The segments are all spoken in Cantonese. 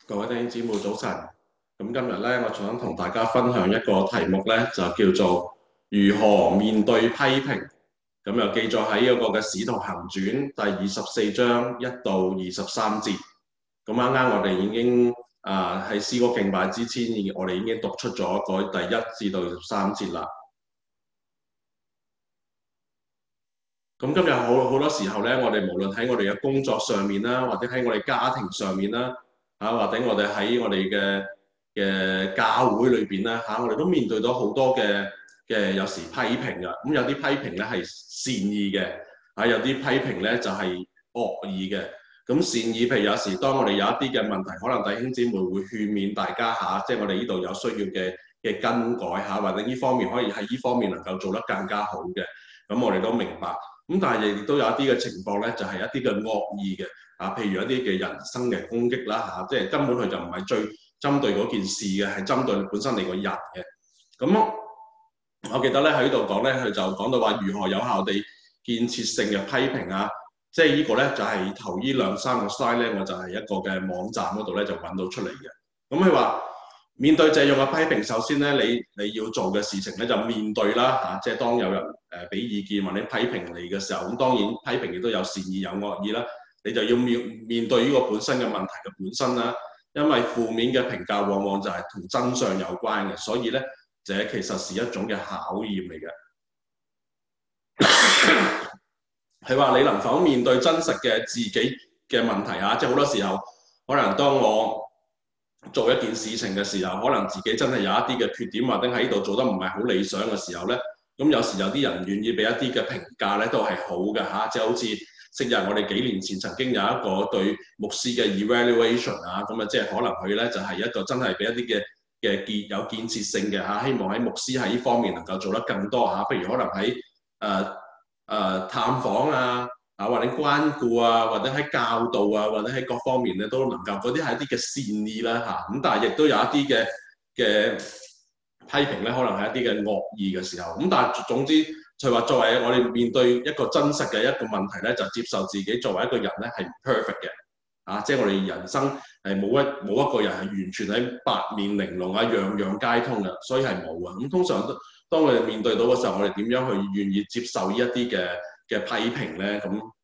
各位弟兄姊妹早晨，咁今日咧，我想同大家分享一個題目咧，就叫做如何面對批評。咁又記載喺嗰個嘅《使徒行傳》第24章1到23節。咁啱啱我哋已經喺詩歌敬拜之前，我哋已經讀出咗嗰第1至到23節啦。咁今日好多時候咧，我哋無論喺我哋嘅工作上面啦，或者喺我哋家庭上面啦，或者我哋喺我哋嘅教會裏邊咧，我哋都面對到好多嘅有時批評㗎。咁有啲批評咧係善意嘅，有啲批評咧就係惡意嘅。咁善意，譬如有時當我哋有一啲嘅問題，可能弟兄姊妹會勸勉大家即係我哋呢度有需要嘅更改或者呢方面可以喺呢方面能夠做得更加好嘅。咁我哋都明白。咁但係亦都有一啲嘅情況咧，就係一啲嘅惡意嘅譬如一啲嘅人身嘅攻擊啦即係根本佢就唔係最針對嗰件事嘅，係針對本身你個人嘅。咁我記得咧喺呢度講咧，佢就講到話如何有效地建設性嘅批評即係呢個咧就係頭呢2-3個 slide 咧，我就係一個嘅網站嗰度咧就揾到出嚟嘅。咁佢話面對這樣嘅批評，首先咧你要做嘅事情咧就面對啦即係當有人俾意見或者批評你嘅時候，咁當然批評亦都有善意有惡意啦，你就要面對呢個本身嘅問題嘅本身啦。因為負面嘅評價往往就係同真相有關嘅，所以咧這其實是一種嘅考驗嚟嘅。係話你能否面對真實嘅自己嘅問題即係好多時候可能當我做一件事情嘅時候，可能自己真係有一啲嘅缺點，或者喺度做得唔係好理想嘅時候咧，咁有時有啲人願意俾一啲嘅評價咧，都係好嘅即係好似昔日我哋幾年前曾經有一個對牧師嘅 evaluation 咁即係可能佢咧就係一個真係俾一啲嘅有建設性嘅希望喺牧師喺呢方面能夠做得更多譬如可能喺探訪或者關顧或者喺教導或者喺各方面咧都能夠，嗰啲係一啲嘅善意啦咁但係亦都有一啲嘅批評咧，可能係一啲嘅惡意嘅時候。咁但係總之就係話作為我哋面對一個真實嘅一個問題咧，就接受自己作為一個人咧係唔 perfect 嘅即係我哋人生係冇一個人係完全喺八面玲瓏樣樣皆通嘅，所以係冇啊。咁通常當我哋面對到嘅時候，我哋點樣去願意接受呢一啲嘅批評咧？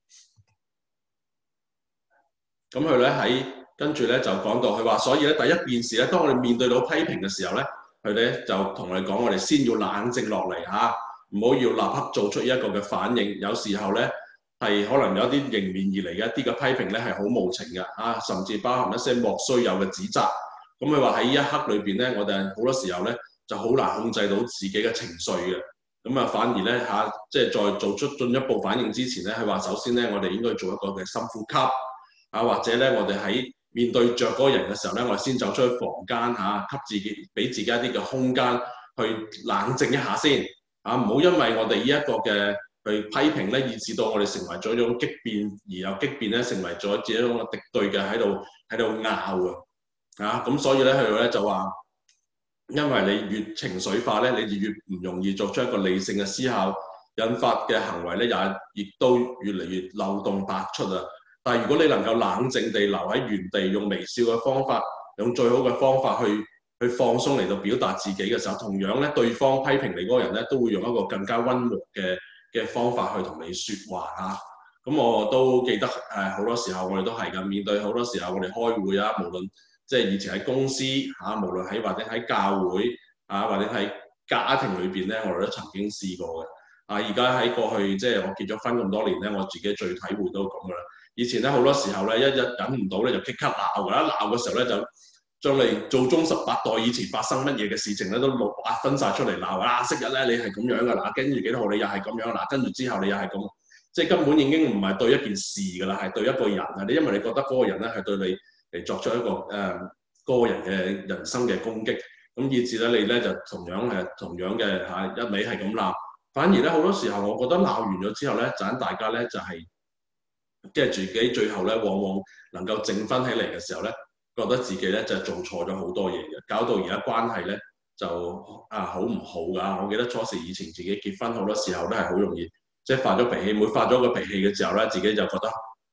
咁佢咧喺跟住咧就講到佢話，所以咧第一件事咧，當我哋面對到批評嘅時候咧，佢咧就同我哋講，我哋先要冷靜落嚟唔好要立刻做出一個嘅反應。有時候咧係可能有一啲迎面而嚟嘅一啲嘅批評咧係好無情嘅甚至包含一些莫須有嘅指責。咁佢話喺呢一刻裏邊咧，我哋好多時候咧就好難控制到自己嘅情緒嘅。咁反而咧即係再做出進一步反應之前咧，佢話首先咧我哋應該做一個嘅深呼吸。或者咧，我哋喺面對着嗰個人嘅時候咧，我哋先走出去房間給自己俾自己一啲嘅空間去冷靜一下先唔好因為我哋呢一個嘅去批評咧，以致到我哋成為咗一種激辯，而又激辯咧成為咗自己一種敵對嘅喺度拗咁所以咧佢咧就話，因為你越情緒化咧，你就越唔容易做出一個理性嘅思考，引發嘅行為咧亦都越嚟越漏洞百出但係如果你能夠冷靜地留喺原地，用微笑嘅方法，用最好嘅方法去放鬆嚟到表達自己嘅時候，同樣咧對方批評你嗰個人咧都會用一個更加溫和嘅方法去同你説話咁我都記得好多時候我哋都係咁面對，好多時候我哋開會無論即係以前喺公司無論喺或者喺教會或者喺家庭裏邊咧，我哋都曾經試過嘅而家喺過去即係我結咗婚咁多年咧，我自己最體會都咁噶啦。以前咧好多時候咧，一忍唔到咧就即刻鬧㗎啦，鬧嘅時候咧就將你祖宗18代以前發生乜嘢嘅事情咧都分晒出嚟鬧昔日咧你係咁樣㗎跟住幾多號你又係咁樣跟住之後你又係咁，即係根本已經唔係對一件事㗎啦，係對一個人你因為你覺得嗰個人咧係對你嚟作出一個個人嘅人生嘅攻擊，咁以至咧你咧就同樣嘅一味係咁鬧，反而咧好多時候我覺得鬧完咗之後咧，盞大家咧就係即係自己最後咧，往往能夠靜翻起嚟嘅時候咧，覺得自己咧就做錯咗好多嘢嘅，搞到而家關係咧就好唔好㗎。我記得初時以前自己結婚好多時候都係好容易，即係發咗脾氣，每發咗個脾氣嘅時候咧，自己就覺得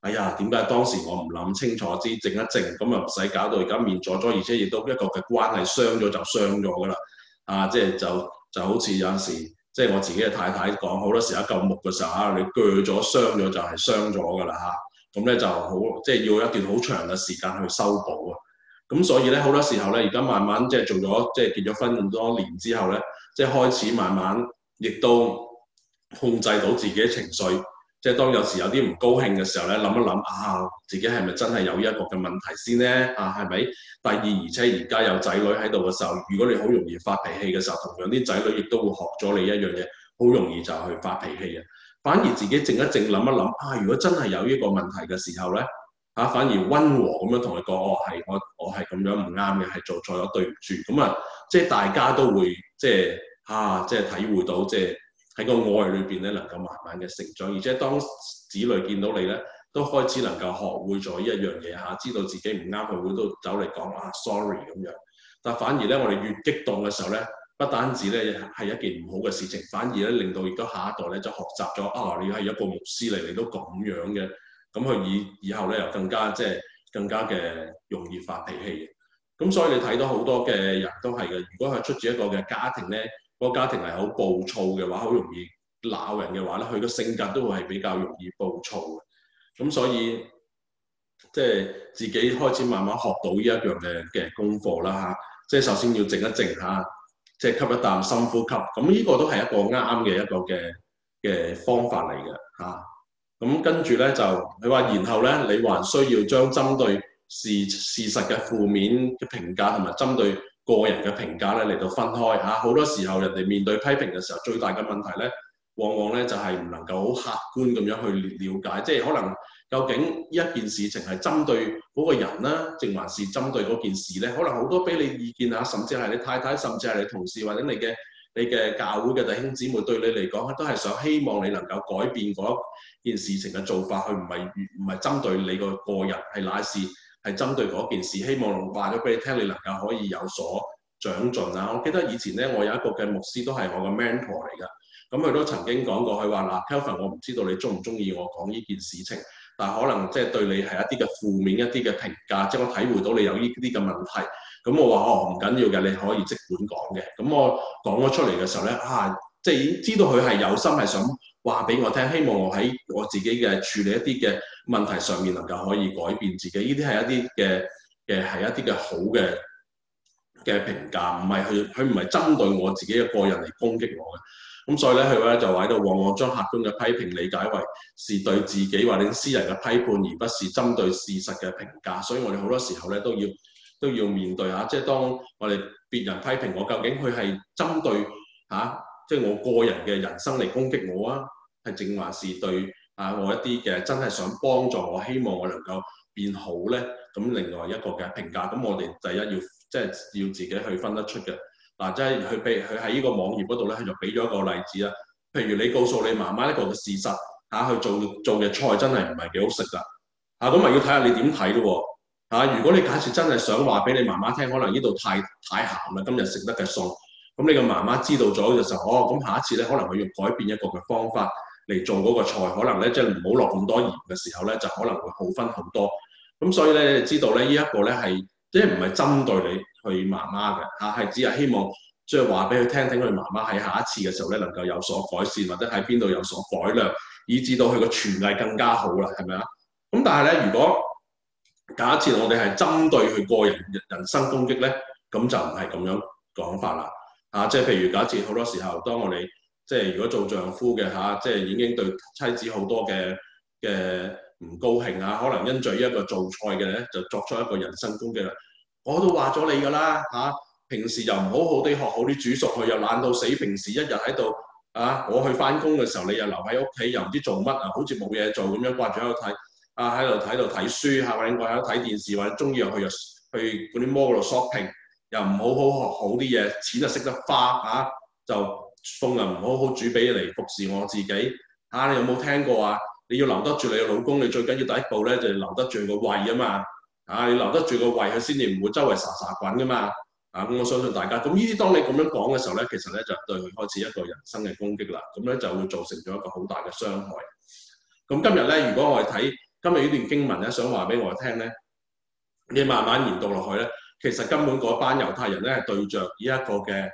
哎呀，點解當時我唔諗清楚啲，靜一靜，咁啊唔使搞到而家面阻阻，而且亦都一個嘅關係傷咗就傷咗噶啦。即係就好似有陣時，即係我自己嘅太太講，好多時候一嚿木嘅時候你鋸咗傷咗就係傷咗噶啦咁咧就好，即係要一段好長嘅時間去修補啊。咁所以咧好多時候咧，而家慢慢即係做咗即係結咗婚咁多年之後咧，即係開始慢慢亦都控制到自己嘅情緒。即係當有時有啲唔高興嘅時候咧，諗一諗自己係咪真係有呢一個嘅問題先咧？係咪？第二，而且而家有仔女喺度嘅時候，如果你好容易發脾氣嘅時候，同樣啲仔女亦都會學咗你一樣嘢，好容易就去發脾氣嘅。反而自己靜一靜諗一諗，如果真係有呢個問題嘅時候咧，反而溫和咁樣同佢講，我係咁樣唔啱嘅，係做錯咗，對唔住。咁即係大家都會即係體會到即係。喺個愛裏邊咧，能夠慢慢嘅成長，而且當子女見到你咧，都開始能夠學會咗呢一樣嘢知道自己唔啱，佢會都走嚟講sorry 咁樣。但反而咧，我哋越激動嘅時候咧，不單止咧係一件唔好嘅事情，反而咧令到而家下一代咧就學習咗你係一個牧師嚟，你都咁樣嘅，咁佢以後咧又更加嘅容易發脾氣嘅。咁所以你睇到好多嘅人都係嘅，如果係出自一個嘅家庭咧。個家庭係好暴躁嘅話，好容易鬧人嘅話咧，佢個性格都會係比較容易暴躁嘅。咁所以即係自己開始慢慢學到呢一樣嘅功課啦即係首先要靜一靜即係吸一啖深呼吸。咁呢個都係一個啱嘅一個嘅方法嚟嘅咁跟住咧就佢話，然後咧你還需要將針對事實嘅負面嘅評價同埋針對個人嘅評價咧嚟到分開好多時候人哋面對批評嘅時候，最大嘅問題咧，往往咧就係唔能夠好客觀咁樣去了解，即係可能究竟一件事情係針對嗰個人啦，定還是針對嗰件事咧？可能好多俾你意見甚至係你太太，甚至係你同事或者你嘅教會嘅弟兄姊妹對你嚟講，都係想希望你能夠改變嗰件事情嘅做法，佢唔係針對你個人，係乃是係針對嗰件事，希望話咗俾你聽，你能夠可以有所長進我記得以前咧，我有一個嘅牧師都係我嘅 mentor 嚟㗎。咁佢都曾經講過，佢話Kelvin，我唔知道你中唔中意我講呢件事情，但係可能即係對你係一啲嘅負面一啲嘅評價，即係我體會到你有呢啲嘅問題。咁我話唔緊要嘅，你可以即管講嘅。咁我講咗出嚟嘅時候咧，即係已經知道佢係有心係想話俾我聽，希望我喺我自己嘅處理一啲嘅問題上面能夠可以改變自己。呢啲係一啲嘅好嘅評價，唔係佢唔係針對我自己嘅個人嚟攻擊我嘅。咁所以咧，佢就喺度往往將客觀嘅批評理解為是對自己或者私人嘅批判，而不是針對事實嘅評價。所以我哋好多時候咧都要面對即係當我哋別人批評我，究竟佢係針對即係我個人嘅人生嚟攻擊我係淨還是對我一啲嘅真係想幫助我，希望我能夠變好咧？咁另外一個嘅評價，咁我哋第一要自己去分得出嘅。即係佢喺呢個網頁嗰度咧，佢就俾咗一個例子啦。譬如你告訴你媽媽一個嘅事實佢做嘅菜真係唔係幾好食㗎咁咪要睇下你點睇咯喎如果你假設真係想話俾你媽媽聽，可能呢度太鹹啦，今日食得嘅餸，咁你個媽媽知道咗嘅時候，咁下一次咧可能佢要改變一個嘅方法嚟做嗰個菜，可能咧即係唔好落咁多鹽嘅時候咧，就可能會好分好多。咁所以咧，你知道咧呢一個咧係即係唔係針對你佢媽媽嘅係只係希望即係話俾佢聽，佢媽媽喺下一次嘅時候咧能夠有所改善，或者喺邊度有所改良，以至到佢個廚藝更加好啦，係咪啊？咁但係咧，如果假設我哋係針對佢個人生攻擊咧，咁就唔係咁樣講法啦即係譬如假設好多時候，當我哋即係如果做丈夫嘅即係已經對妻子好多嘅唔高興可能因著一個做菜嘅咧，就作出一個人身攻擊啦。我都話咗你㗎啦平時又唔好好地學好啲煮熟，佢又懶到死。平時一日喺度我去翻工嘅時候，你又留喺屋企，又唔知做乜好似冇嘢做咁樣，掛住喺度睇喺度睇書或者喺度睇電視，或者中意又去嗰啲 mall 度 shopping， 又唔好好學好啲嘢，錢就識得花就餸又唔好好煮俾嚟服侍我自己你有冇聽過你要留得住你嘅老公，你最緊要第一步咧就係留得住個胃啊嘛你留得住個胃，佢先至唔會周圍沙沙滾噶嘛咁我相信大家咁呢啲，當你咁樣講嘅時候咧，其實咧就對佢開始一個人生嘅攻擊啦。咁咧就會造成咗一個好大嘅傷害。咁今日咧，如果我哋睇今日呢段經文咧，想話俾我哋聽咧，你慢慢研讀落去咧，其實根本嗰班猶太人咧係對着呢一個嘅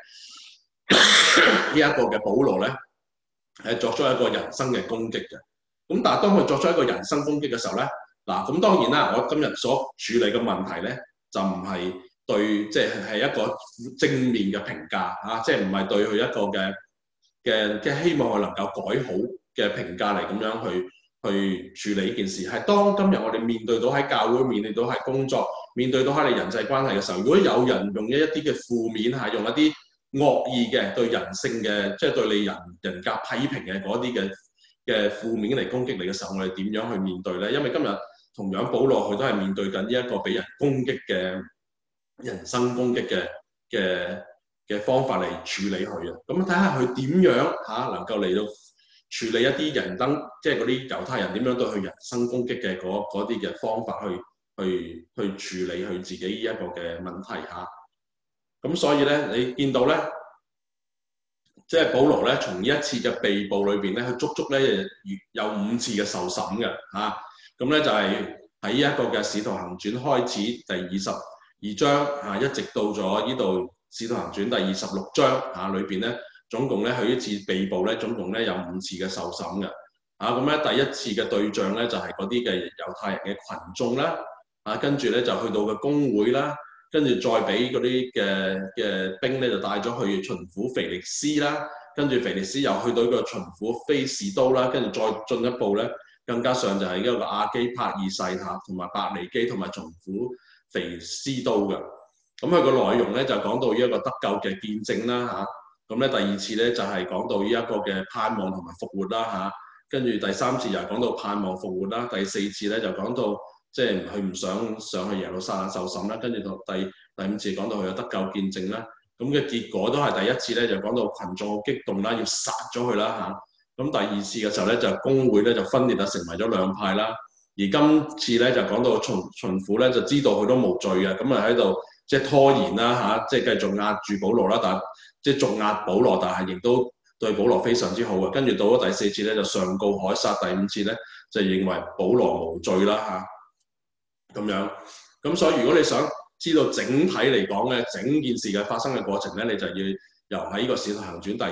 保羅咧，係作出一個人身嘅攻擊嘅。咁但係當佢作出一個人身攻擊嘅時候咧，嗱咁當然啦，我今日所處理嘅問題咧，就唔係對即係一個正面嘅評價嚇，即係唔係對佢一個嘅希望佢能夠改好嘅評價嚟咁樣去處理呢件事。係當今日我哋面對到喺教會，面對到喺工作，面對到喺你人際關係嘅時候，如果有人用一啲嘅負面係用一啲惡意嘅對人性嘅，即係對你人格批評嘅嗰啲嘅負面嚟攻擊你嘅時候，我哋點樣去面對咧？因為今日同樣保羅佢都係面對緊呢一個俾人攻擊嘅人身攻擊嘅方法嚟處理佢啊。咁睇下佢點樣能夠嚟到處理一啲即係嗰啲猶太人點樣對佢人身攻擊嘅嗰啲嘅方法去處理佢自己呢一個嘅問題嚇。咁所以咧，你見到咧，即係保羅咧，從呢一次嘅被捕裏邊咧，佢足足咧有5次嘅受審嘅嚇。咁咧就係喺呢一個嘅《使徒行傳》開始第22章一直到咗呢度《使徒行傳》第26章裏邊咧，總共咧佢呢次被捕咧，總共咧有5次嘅受審嘅。咁咧第一次嘅對象咧就係嗰啲嘅猶太人嘅群眾啦，跟住咧就去到嘅公會啦。跟住再俾嗰啲嘅兵咧，就帶咗去巡撫腓力斯啦。跟住腓力斯又去到一個巡撫非士都啦。跟住再進一步咧，更加上就係一個亞基帕二世同埋伯尼基同埋巡撫腓斯都嘅。咁佢個內容咧就講到呢一個得救嘅見證啦嚇。咁咧第二次咧就係講到呢一個嘅盼望同埋復活啦嚇。跟住第三次又係講到盼望復活啦。第四次咧就講到，即係佢唔想上去耶路撒冷受審啦，跟住到第5次講到佢有得救見證啦，咁嘅結果都係第一次咧就講到群眾好激動啦，要殺咗佢啦嚇。咁第二次嘅時候咧就公會咧就分裂啊，成為咗兩派啦。而今次咧就講到巡撫咧就知道佢都無罪嘅，咁啊喺度即係拖延啦嚇，即係繼續壓住保羅啦，但係即係續壓保羅，但係亦都對保羅非常之好嘅。跟住到咗第4次咧就上告凱撒，第5次咧就認為保羅無罪啦嚇。咁樣，咁所以如果你想知道整體嚟講嘅整件事嘅發生嘅過程咧，你就要由喺呢個《使徒行傳》第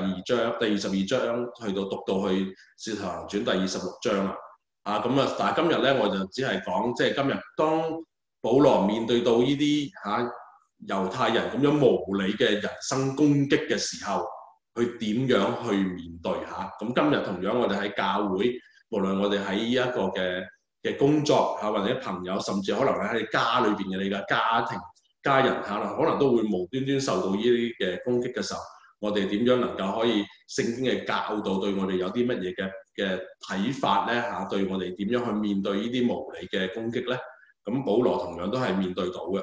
22章去到讀到去《使徒行傳》第26章啦。但係今日咧我就只係講，即係今日當保羅面對到呢啲猶太人咁樣無理嘅人身攻擊嘅時候，佢點樣去面對嚇？咁今日同樣我哋喺教會，無論我哋喺呢一個嘅工作或者朋友，甚至可能喺你家裏邊嘅你嘅家人可能都會無端端受到呢啲嘅攻擊嘅時候，我哋點樣能夠可以聖經嘅教導對我哋有啲乜嘢嘅睇法咧嚇？對我哋點樣去面對呢啲無理嘅攻擊咧？咁保羅同樣都係面對到嘅。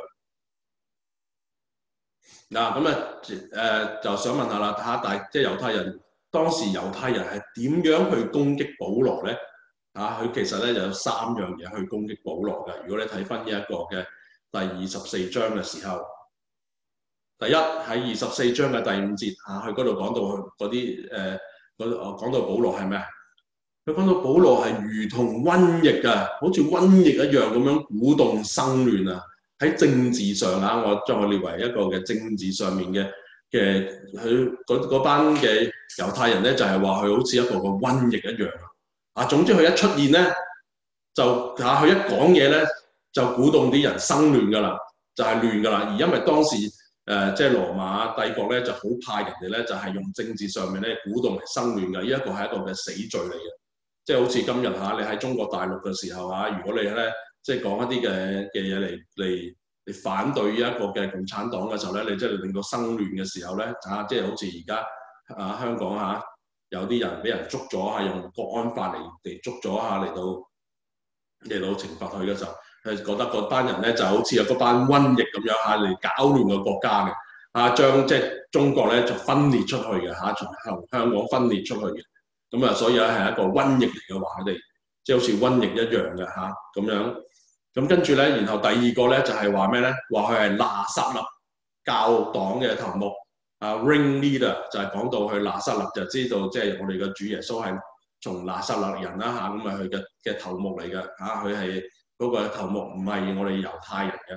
就想問下啦，即係猶太人當時猶太人係點樣去攻擊保羅咧？佢其實咧就有3樣嘢去攻擊保羅嘅。如果你睇翻呢一個嘅第24章嘅時候，第一喺24章嘅第5節佢嗰度講到嗰啲講到保羅係咩？佢講到保羅係如同瘟疫啊，好似瘟疫一樣咁樣鼓動生亂啊！喺政治上我將佢列為一個嘅政治上面嘅佢嗰班嘅猶太人咧，就係話佢好似一個嘅瘟疫一樣總之佢一出現咧，就佢一講嘢咧，就鼓動啲人生亂噶啦，就係亂噶啦。而因為當時即係羅馬帝國咧，就好怕人哋咧，就係用政治上面咧鼓動嚟生亂嘅。呢一個係一個嘅死罪嚟嘅，即係好似今日你喺中國大陸嘅時候如果你咧即係講一啲嘅嘢嚟反對呢一個嘅共產黨嘅時候咧，你即係令到生亂嘅時候咧即係好似而家香港有啲人俾人捉咗用國安法嚟捉咗嚟到懲罰佢嘅時候，係覺得嗰班人咧就好似有嗰班瘟疫咁樣嚟搞亂個國家嘅將即係中國咧就分裂出去嘅從香港分裂出去嘅。咁所以咧係一個瘟疫嚟嘅話，佢哋即係好似瘟疫一樣嘅咁樣。咁跟住咧，然後第二個咧就係話咩咧？話佢係拿撒勒教黨嘅頭目。Ring leader 就係講到去拿撒勒，就知道即係我哋嘅主耶穌係從拿撒勒人啦嚇，咁啊佢嘅頭目嚟嘅嚇，佢係嗰個頭目，唔係我哋猶太人嘅。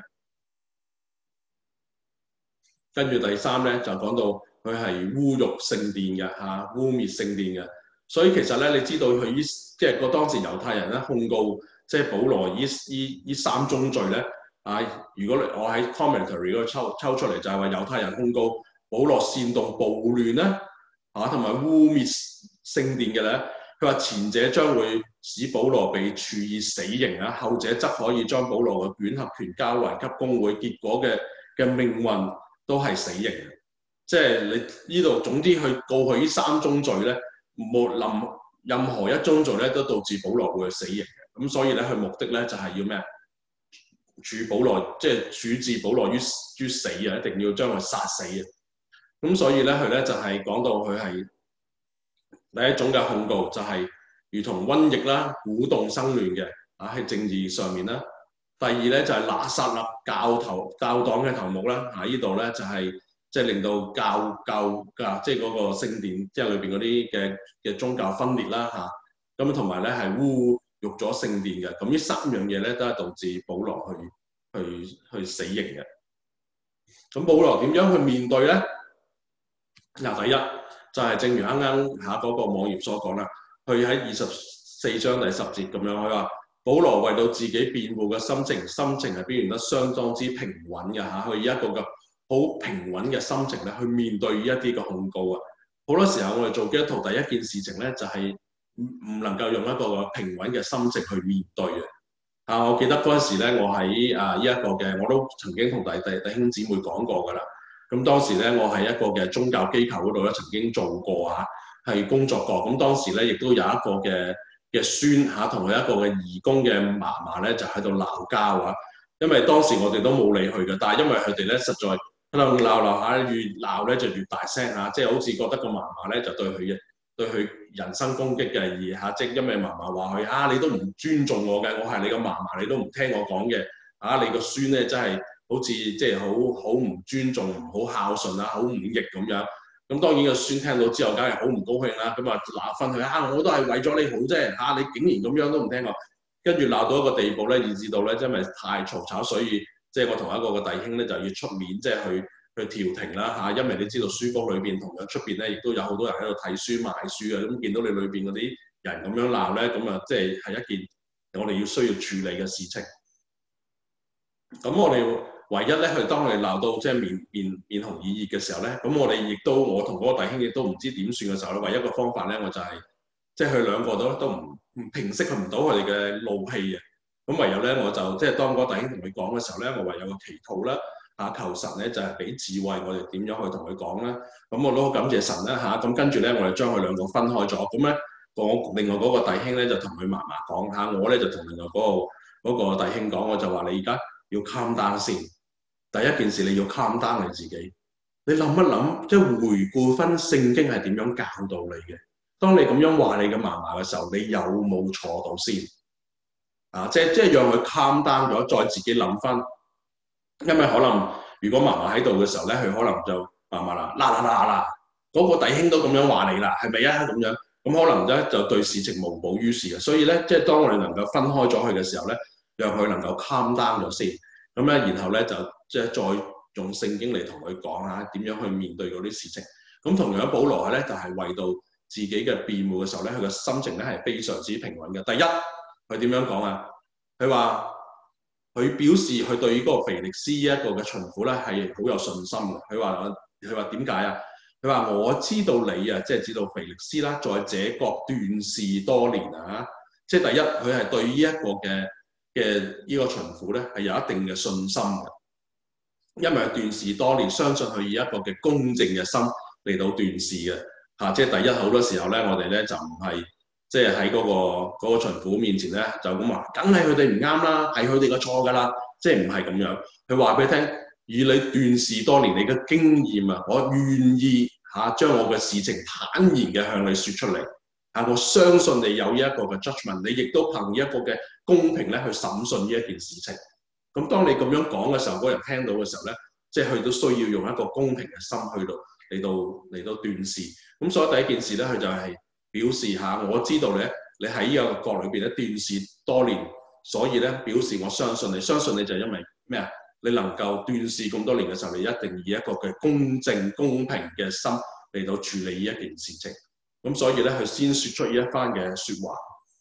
跟住第三咧就講到佢係侮辱聖殿嘅嚇，污蔑聖殿嘅。所以其實咧，你知道佢即係個當時猶太人咧控告即係保羅呢三宗罪咧啊！如果我喺 commentary 嗰度抽出嚟，就係話猶太人控告保羅煽動暴亂咧嚇，同埋污蔑聖殿嘅咧。佢話前者將會使保羅被處以死刑啊，後者則可以將保羅嘅捲合權交還給公會，結果嘅命運都係死刑。即係你呢度總之去告佢呢三宗罪咧，冇任何一宗罪咧都導致保羅會死刑嘅。咁所以咧，佢目的咧就係要咩？處保羅即係處置保羅於死啊！一定要將佢殺死啊！咁所以咧，佢咧就係講到佢係第一種嘅控告，就係如同瘟疫啦，鼓動生亂嘅啊，喺政治上面啦。第二咧就係拿撒勒教黨嘅頭目啦，喺呢度咧就係即係令到教即係嗰個聖殿即係裏邊嗰啲嘅宗教分裂啦嚇。咁同埋咧係侮辱咗聖殿嘅。咁呢三樣嘢咧都係導致保羅去死刑嘅。咁保羅點樣去面對咧？嗱，第一就係正如啱啱嗰個網頁所講啦，佢喺24章第10節咁樣，佢話保羅為到自己辯護嘅心情係表現得相當之平穩嘅嚇，佢以一個嘅好平穩嘅心情咧去面對一啲嘅控告啊。好多時候我哋做基督徒第一件事情咧就係唔能夠用一個平穩嘅心情去面對嘅。我記得嗰陣時咧，我喺呢一個嘅，我都曾經同弟兄姊妹講過㗎啦。咁當時咧，我喺一個嘅宗教機構嗰度咧，曾經做過係工作過。咁當時咧，亦都有一個嘅孫同佢一個嘅義工嘅嫲嫲咧，就喺度鬧交啊。因為當時我哋都冇理佢嘅，但係因為佢哋咧實在喺度鬧下，越鬧咧就越大聲嚇，即係好似覺得個嫲嫲咧就對佢人身攻擊嘅而即係因為嫲嫲話佢你都唔尊重我嘅，我係你個嫲嫲，你都唔聽我講嘅你個孫咧真係好似即係好唔尊重、唔好孝順好忤逆咁樣。咁當然個孫聽到之後，梗係好唔高興啦。咁啊鬧翻佢我都係為咗你好啫你竟然咁樣都唔聽我。跟住鬧到一個地步咧，以至到咧因為太嘈吵，所以即係我同一個嘅弟兄咧就要出面即係去調停啦因為你知道書屋裏邊同樣出邊咧，亦都有好多人喺度睇書賣書嘅。咁見到你裏邊嗰啲人咁樣鬧咧，咁啊即係一件我哋要需要處理嘅事情。咁我哋唯一咧，當我哋鬧到即係面紅耳熱嘅時候咧，咁我同嗰個弟兄亦都唔知點算嘅時候咧，唯一個方法咧，我就係即係佢兩個都唔平息唔到佢哋嘅怒氣嘅。咁唯有咧，我就即係當嗰個弟兄同佢講嘅時候咧，我唯有個祈禱啦求神咧就係俾智慧，我哋點樣去同佢講啦。咁我都好感謝神啦咁跟住咧，我哋將佢兩個分開咗。咁咧，我另外嗰個弟兄咧就同佢嫲嫲講我咧就同另外嗰個弟兄講，我就話你而家要 calm down 先。第一件事你要 calm down 你自己，你諗一諗，即係回顧翻聖經係點樣教導你嘅。當你咁樣話你嘅嫲嫲嘅時候，你有冇錯到先？即係讓佢 calm down咗，再自己諗翻。因為可能如果嫲嫲喺度嘅時候咧，佢可能就嫲嫲啦，嗰個弟兄都咁樣話你啦，係咪啊？咁樣咁可能咧就對事情無補於事嘅。所以咧，即係當我哋能夠分開咗佢嘅時候咧，讓佢能夠 calm down 咗先。咁咧，然後咧就即係再用聖經嚟同佢講點樣去面對嗰啲事情。咁同樣保羅咧就係為到自己嘅辯護嘅時候咧，佢嘅心情咧係非常之平穩嘅。第一，佢點樣講啊？佢話佢表示佢對於嗰個腓力斯一個嘅巡撫咧係好有信心嘅。佢話點解啊？佢話我知道你即係知道腓力斯啦，在這國斷事多年即係第一，佢係對呢一個嘅呢個巡撫咧係有一定嘅信心嘅，因為斷事多年，相信佢以一個嘅公正嘅心嚟到斷事嘅即係第一，好多時候咧，我哋咧就唔係即係喺嗰個巡撫面前咧就咁話，梗係佢哋唔啱啦，係佢哋嘅錯㗎啦，即係唔係咁樣。佢話俾你聽，以你斷事多年，你嘅經驗我願意將我嘅事情坦然嘅向你説出嚟我相信你有呢一個嘅 judgment， 你亦都憑呢一個嘅公平咧去審訊呢一件事情。咁當你咁樣講嘅時候，嗰人聽到嘅時候咧，即係佢都需要用一個公平嘅心去到嚟到斷事。咁所以第一件事咧，佢就係表示下我知道咧，你喺呢個國裏邊咧斷事多年，所以咧表示我相信你。相信你就係因為咩啊？你能夠斷事咁多年嘅時候，你一定以一個嘅公正公平嘅心嚟到處理呢一件事情。咁所以咧，佢先説出呢一番嘅説話。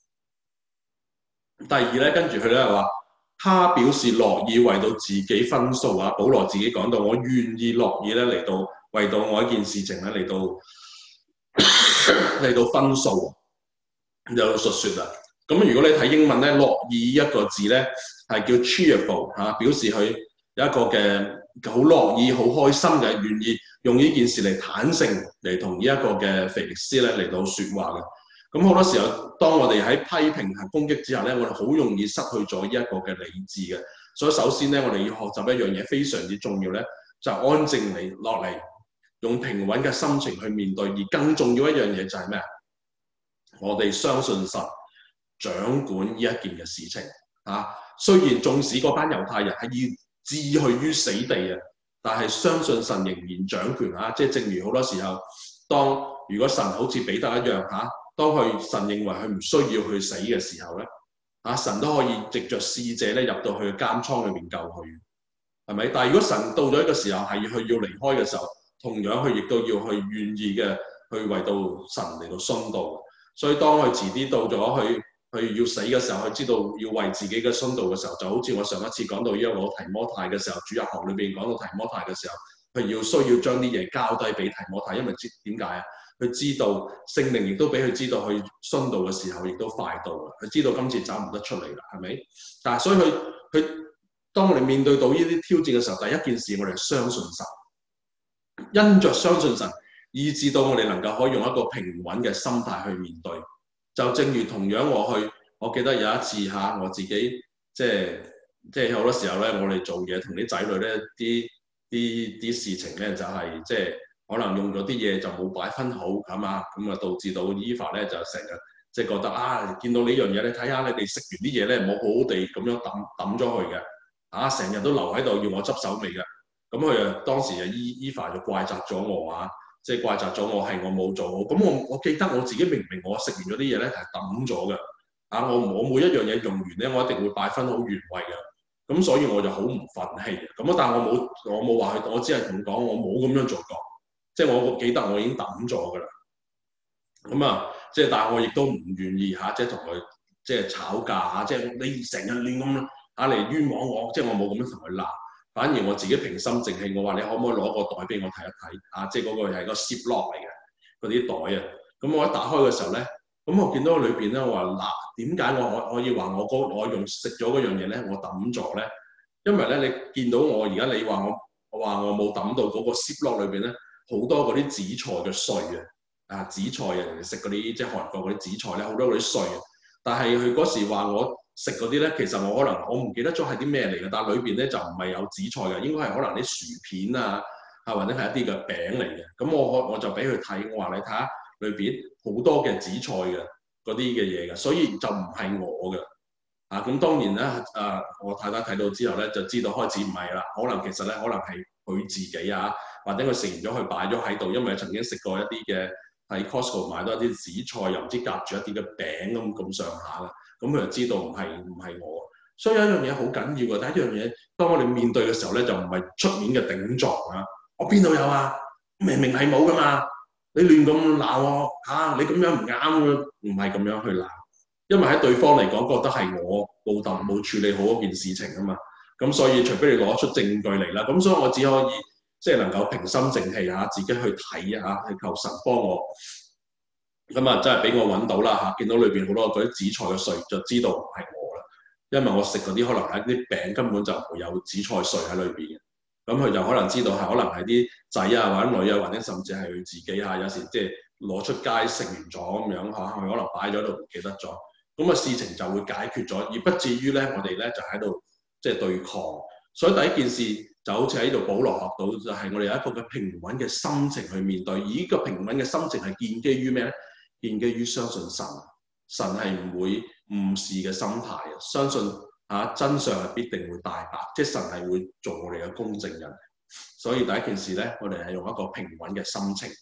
第二咧，跟住佢咧話，他表示樂意為到自己分數啊。保羅自己講到，我願意樂意咧嚟到為到我一件事情咧嚟到嚟到分數，有述説啦。咁如果你睇英文咧，樂意一個字咧係叫 cheerful 嚇，表示佢有一個嘅好樂意、好開心嘅，願意用呢件事嚟坦誠嚟同呢一個嘅腓力斯咧嚟到説話嘅。咁好多時候，當我哋喺批評同攻擊之下咧，我哋好容易失去咗呢一個嘅理智嘅。所以首先咧，我哋要學習一樣嘢非常之重要咧，就係安靜嚟落嚟，用平穩嘅心情去面對。而更重要一樣嘢就係咩啊？我哋相信神掌管呢一件嘅事情啊。雖然縱使嗰班猶太人係要置佢於死地啊，但係相信神仍然掌權啊。即係正如好多時候，如果神好似彼得一樣嚇。當神認為佢唔需要去死嘅時候咧，神都可以藉着使者咧入到去監倉裏邊救佢，係咪？但係如果神到咗一個時候係佢要離開嘅時候，同樣佢亦都要去願意嘅去為到神嚟到殉道。所以當佢遲啲到咗佢要死嘅時候，佢知道要為自己嘅殉道嘅時候，就好似我上一次講到呢個攞提摩太嘅時候，主日學裏邊講到提摩太嘅時候，佢需要將啲嘢交低俾提摩太，因為點解啊？佢知道聖靈亦都俾佢知道，佢殉道嘅時候亦都快到啦。佢知道今次走唔得出嚟啦，係咪？但係所以佢當我哋面對到呢啲挑戰嘅時候，第一件事我哋相信神，因着相信神，以致到我哋能夠可以用一個平穩嘅心態去面對。就正如同樣我記得有一次嚇，我自己即係好多時候咧，我哋做嘢同啲仔女咧啲事情咧就係即係。可能用咗啲嘢就冇擺分好咁啊，咁啊導致到 Eva 咧就成日即係覺得見到呢樣嘢，你睇下你哋食完啲嘢咧冇好好地咁樣抌咗佢嘅，成日都留喺度要我執手尾嘅。咁佢當時啊 Eva 就怪責咗我即係怪責咗我係我冇做好。咁我記得我自己明明我食完咗啲嘢咧係抌咗嘅，我每一樣嘢用完咧我一定會擺分好原位嘅。咁所以我就好唔憤氣嘅。咁但係我冇話佢，我只係同佢講我冇咁樣做過。即係我記得我已經抌咗㗎啦，即係但係我亦都唔願意即係同佢即係吵架即係你成日亂咁嚟冤枉我，即係我冇咁樣同佢鬧，反而我自己平心靜氣，我話你可唔可以攞個袋俾我睇一睇即係嗰個係個 Ziploc 嚟嘅嗰啲袋啊。咁我一打開嘅時候咧，咁我見到裏邊咧，我話嗱，點解我可以話我用食咗嗰樣嘢咧，我抌咗咧？因為咧你見到我而家你話我冇抌到嗰個 Ziploc 裏邊咧。好多嗰啲紫菜嘅碎紫菜人哋食嗰啲即係韓國嗰啲紫菜咧，好多嗰啲碎但係佢嗰時話我食嗰啲咧，其實我唔記得咗係啲咩嚟嘅，但係裏邊咧就唔係有紫菜嘅，應該係可能啲薯片或者係一啲嘅餅嚟嘅。咁我就俾佢睇，我話你睇下裏邊好多嘅紫菜嘅嗰啲嘅嘢嘅，所以就唔係我嘅咁當然咧我太太睇到之後咧就知道開始唔係啦，可能其實咧可能係佢自己或者佢食完咗，佢擺咗喺度，因為曾經食過一啲嘅喺 Costco 買到一啲紫菜，又唔知夾住一啲嘅餅咁上下啦。咁佢就知道唔係我。所以有一樣嘢好緊要嘅，第一樣嘢，當我哋面對嘅時候咧，就唔係出面嘅頂撞我邊度有明明係冇噶嘛，你亂咁鬧我你咁樣唔啱嘅，唔係咁樣去鬧，因為喺對方嚟講覺得係我冇處理好嗰件事情啊嘛。咁所以除非你攞出證據嚟啦，咁所以我只可以。即係能夠平心靜氣自己去睇去求神幫我。真係俾我揾到啦見到裏邊好多嗰啲紫菜嘅碎，就知道唔係我啦。因為我食嗰啲可能係啲餅根本就唔會有紫菜碎喺裏邊嘅。咁佢就可能知道係可能係啲仔或者女或者甚至係佢自己有時即係攞出街食完咗咁樣佢可能擺咗喺度唔記得咗。咁事情就會解決咗，而不至於咧我哋咧就喺度即係對抗。所以第一件事就好似喺度保羅學到，就係我哋有一個嘅平穩嘅心情去面對。而呢個平穩嘅心情係建基於咩咧？建基於相信神，神係唔會誤事嘅心態，相信真相係必定會大白，即係神係會做我哋嘅公證人。所以第一件事咧，我哋係用一個平穩嘅心情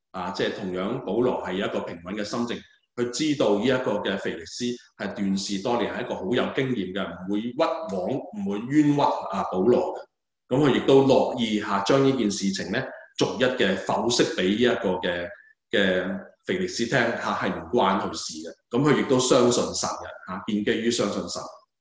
即係同樣保羅係一個平穩嘅心情，佢知道呢一個嘅腓力斯係斷事多年，係一個好有經驗嘅，唔會屈枉，唔會冤屈保羅嘅。咁佢亦都樂意將呢件事情咧逐一嘅剖析俾呢一個嘅腓力斯聽係唔關佢事嘅。咁佢亦都相信神嘅建基於相信神。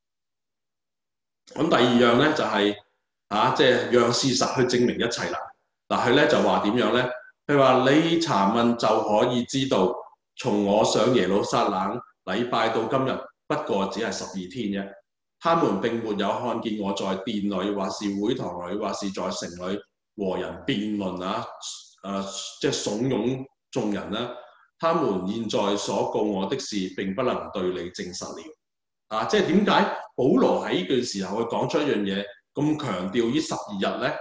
咁第二樣咧就係即係讓事實去證明一切啦。嗱，佢咧就話點樣咧？佢話你查問就可以知道，從我上耶路撒冷禮拜到今日，不過只係12天啫。他們並沒有看見我在殿裏，或是會堂裏，或是在城裏和人辯論即係慫恿眾人啦。他們現在所告我的事，並不能對你證實了。即係點解保羅喺呢段時候佢講出一樣嘢咁強調呢12日咧？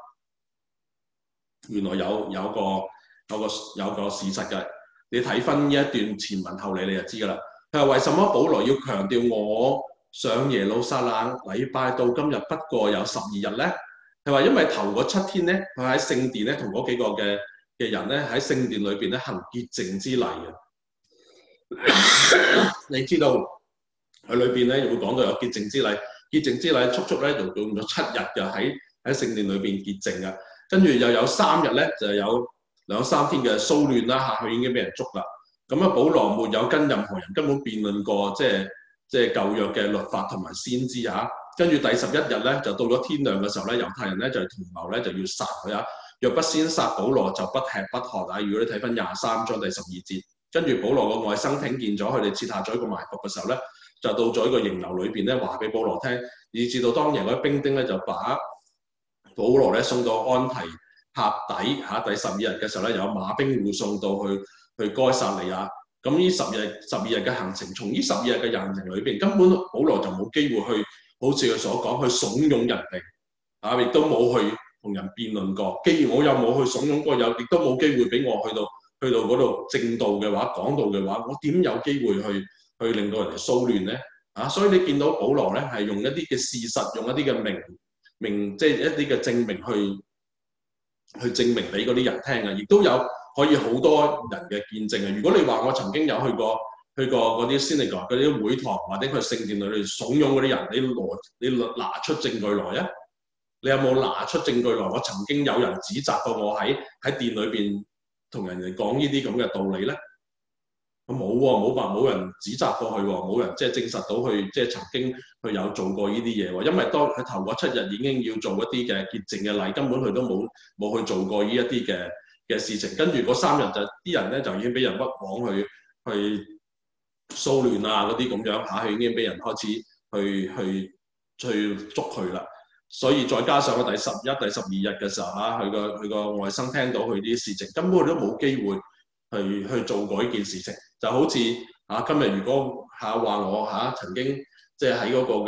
原來有個事實嘅。你睇翻呢一段前文後理，你就知噶啦。佢話為什麼保羅要強調我上耶路撒冷禮拜到今日不過有12日咧？佢話因為頭嗰7天咧，佢喺聖殿咧同嗰幾個嘅人咧喺聖殿裏邊咧行潔淨之禮嘅。你知道佢裏邊咧會講到有潔淨之禮，潔淨之禮足咧就用咗7日嘅喺聖殿裏邊潔淨嘅。跟住又有3日咧，就有2、3天嘅騷亂啦，佢已經俾人捉啦。咁保羅沒有跟任何人根本辯論過，即係舊約嘅律法同埋先知跟住第11日咧，就到咗天亮嘅時候咧，猶太人咧就同謀咧就要殺佢若不先殺保羅，就不吃不喝如果你睇翻23章第12節，跟住保羅個外甥聽見咗佢哋設下咗一個埋伏嘅時候咧，就到咗一個營樓裏邊咧話俾保羅聽，以至到當日嗰啲兵丁咧就把保羅咧送到安提帕底第12日嘅時候咧，有馬兵護送到去該撒利亞。咁呢12日嘅行程，從呢12日嘅行程裏邊，根本保羅就冇機會去，好似佢所講，去慫恿人哋亦都冇去同人辯論過。既然我又冇去慫恿過，亦都冇機會俾我去到嗰度正道嘅話，講道嘅話，我點有機會去令到人哋騷亂咧？所以你見到保羅咧係用一啲嘅事實，用一啲嘅明即係一啲嘅證明去證明俾嗰啲人聽亦都有可以好多人嘅見證如果你話我曾經有去過嗰啲synagogue嗰啲會堂，或者去聖殿裏邊慫恿嗰啲人，你拿出證據來你有冇拿出證據來？我曾經有人指責過我喺殿裏邊同人哋講呢啲咁嘅道理咧？冇人指責過佢冇人即係證實到佢即係曾經佢有做過呢啲嘢因為當佢頭嗰7日已經要做一啲嘅潔淨嘅禮，根本佢都冇去做過呢一啲嘅事情。跟住嗰3日就啲人咧就已經俾人屈枉去騷亂嗰啲咁樣佢已經俾人開始去捉佢啦。所以再加上第11、第12日嘅時候佢個外甥聽到佢啲事情，根本佢都冇機會去做過呢件事情。就好似今日如果話我曾經即係喺嗰個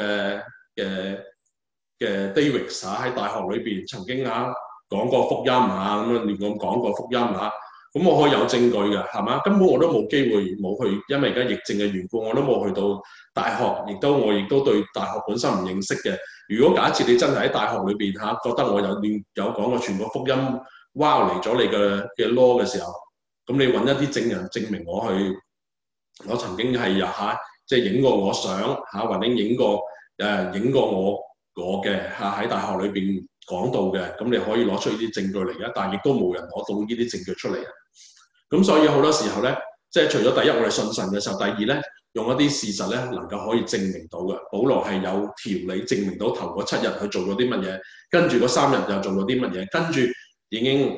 嘅 David 喺大學裏邊曾經講過福音咁樣亂咁講過福音咁我可以有證據嘅係嘛？根本我都冇機會冇去，因為而家疫症嘅緣故，我都冇去到大學，我亦都對大學本身唔認識嘅。如果假設你真係喺大學裏邊覺得我有講過全個福音wow嚟咗你嘅 law 嘅時候，咁你揾一啲證人證明我曾經係即係影過我相或者影過我嘅喺大學裏邊講到嘅，咁你可以攞出呢啲證據嚟嘅，但係亦都冇人攞到呢啲證據出嚟咁所以好多時候咧，即係除咗第一我哋信神嘅時候，第二咧用一啲事實咧能夠可以證明到嘅。保羅係有條理證明到頭嗰7日佢做咗啲乜嘢，跟住嗰3日又做咗啲乜嘢，跟住已經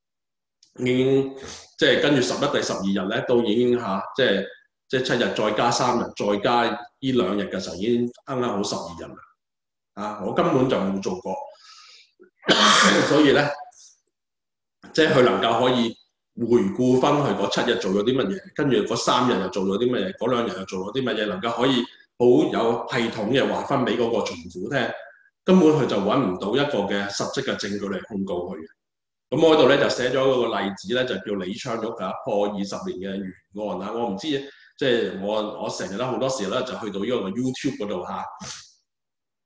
即係跟住11、第12日咧都已經即係7日再加3日再加呢2日嘅時候，已經啱啱好12日啦。我根本就冇做過，所以咧即係佢能夠可以回顧翻佢嗰7日做咗啲乜嘢，跟住嗰3日又做咗啲乜嘢，嗰2日又做咗啲乜嘢，能夠可以好有系統嘅話翻俾嗰個巡撫聽，根本佢就揾唔到一個嘅實質嘅證據嚟控告佢嘅。咁我喺度咧就寫咗嗰個例子咧，就叫李昌鈺破20年嘅懸案我唔知即係我成日咧好多時咧就去到呢個 YouTube 嗰度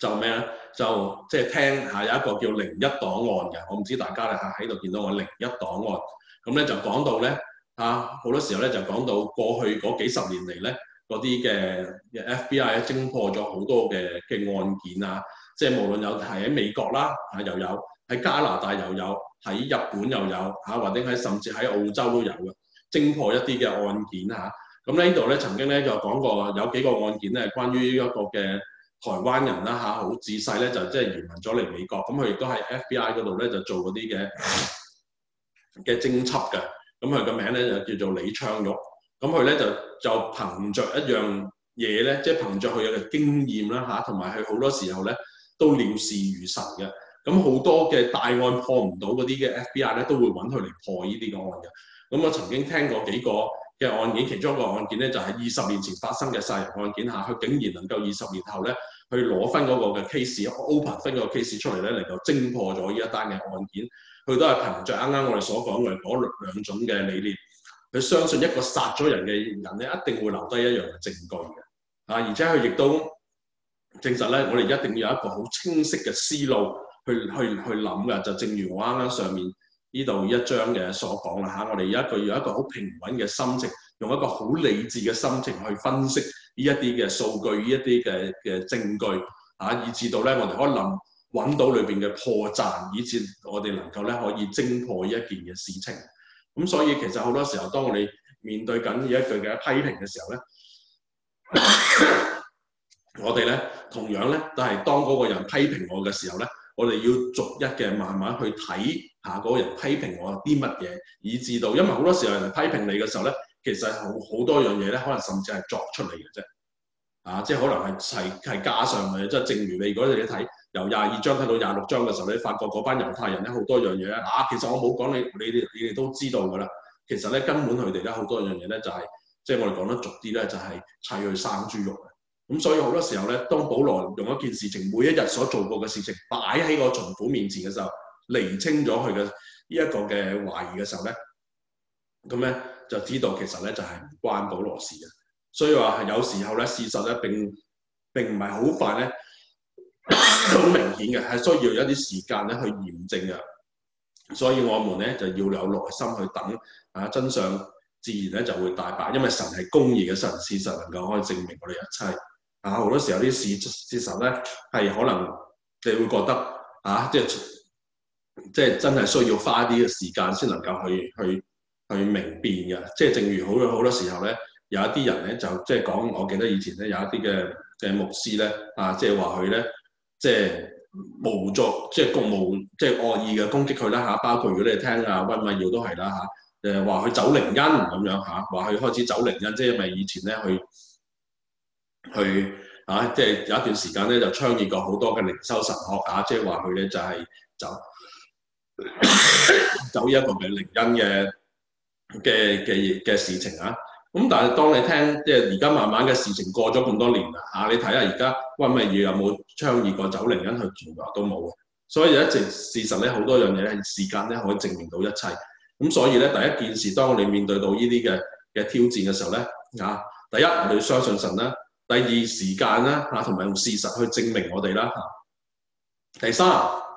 就咩咧？就即係聽有一個叫01檔案嘅，我唔知大家咧喺度見到我01檔案，咁咧就講到咧好多時候咧就講到過去嗰幾十年嚟咧嗰啲嘅 FBI 偵破咗好多嘅案件啊，即係無論有係喺美國啦又有喺加拿大又有喺日本又有或者甚至喺澳洲都有嘅偵破一啲嘅案件嚇。咁呢度咧曾經咧就講過有幾個案件咧關於一個嘅台灣人啦好自細咧就即係移民咗嚟美國，咁佢亦都喺 FBI 嗰度咧就做嗰啲嘅偵緝嘅，咁佢個名咧就叫做李昌鈺，咁佢咧就憑着一樣嘢咧，即係憑着佢嘅經驗啦同埋佢好多時候咧都料事如神嘅，咁好多嘅大案破唔到嗰啲嘅 FBI 咧都會揾佢嚟破呢啲個案嘅。咁我曾經聽過幾個嘅案件，其中一個案件咧就係20年前發生嘅殺人案件佢竟然能夠20年後咧去攞翻嗰個嘅 case，open 翻個 case 出嚟咧，能夠偵破咗呢一單嘅案件。佢都係憑着啱啱我哋所講嘅嗰兩種嘅理念，佢相信一個殺咗人嘅人咧一定會留低一樣嘅證據嘅而且佢亦都證實咧，我哋一定要有一個好清晰嘅思路去諗嘅，就正如我啱啱上面呢度一章嘅所講啦我哋要一個好平穩嘅心情，用一個好理智嘅心情去分析呢一啲嘅數據，呢一啲嘅證據以至到咧我哋可能揾到裏邊嘅破綻，以至我哋能夠咧可以偵破呢一件嘅事情。咁所以其實好多時候，當我哋面對緊呢一句嘅批評嘅時候咧，我哋咧同樣咧都係當嗰個人批評我嘅時候咧，我哋要逐一嘅慢慢去睇下嗰個人批評我啲乜嘢，以至到因為好多時候人哋批評你嘅時候咧，其實好多樣嘢咧，可能甚至係作出嚟嘅啫。即係可能係加上嘅，即係正如你如果你睇由22章睇到26章嘅時候，你發覺嗰班猶太人咧好多樣嘢咧其實我冇講你哋都知道㗎啦。其實咧根本佢哋咧好多樣嘢咧就係即係我哋講得俗啲咧，就係砌去生豬肉嘅。咁所以好多時候咧，當保羅用一件事情每一日所做過嘅事情擺喺個巡撫面前嘅時候，釐清咗佢嘅呢一個嘅懷疑嘅時候咧，咁咧就知道其實咧就係唔關保羅事嘅。所以話係有時候咧，事實咧並唔係好快咧，好明顯嘅，係需要一啲時間咧去驗證嘅。所以我們咧就要有耐心去等真相自然咧就會大白，因為神係公義嘅神，事實能夠可以證明我哋一切。好多時候啲事實咧係可能你會覺得即係真係需要花啲嘅時間先能夠去明辨嘅。即係正如好多時候咧。有一啲人咧就即係講，我記得以前咧有一啲嘅牧師咧即係話佢咧即係無作即係惡意嘅攻擊佢啦包括如果你聽溫偉耀都係啦話佢走靈恩咁樣話佢開始走靈恩，即係因為以前咧去即係有一段時間咧就倡議過好多嘅靈修神學即係話佢咧就係走一個嘅靈恩嘅事情咁但係當你聽即係而家慢慢嘅事情過咗咁多年啦你睇下而家溫偉耀有冇倡議過走靈恩去傳道都冇嘅，所以一直事實咧好多樣嘢係時間咧可以證明到一切。咁所以咧第一件事，當我哋面對到呢啲嘅挑戰嘅時候咧第一我哋要相信神啦，第二時間啦同埋用事實去證明我哋啦第三，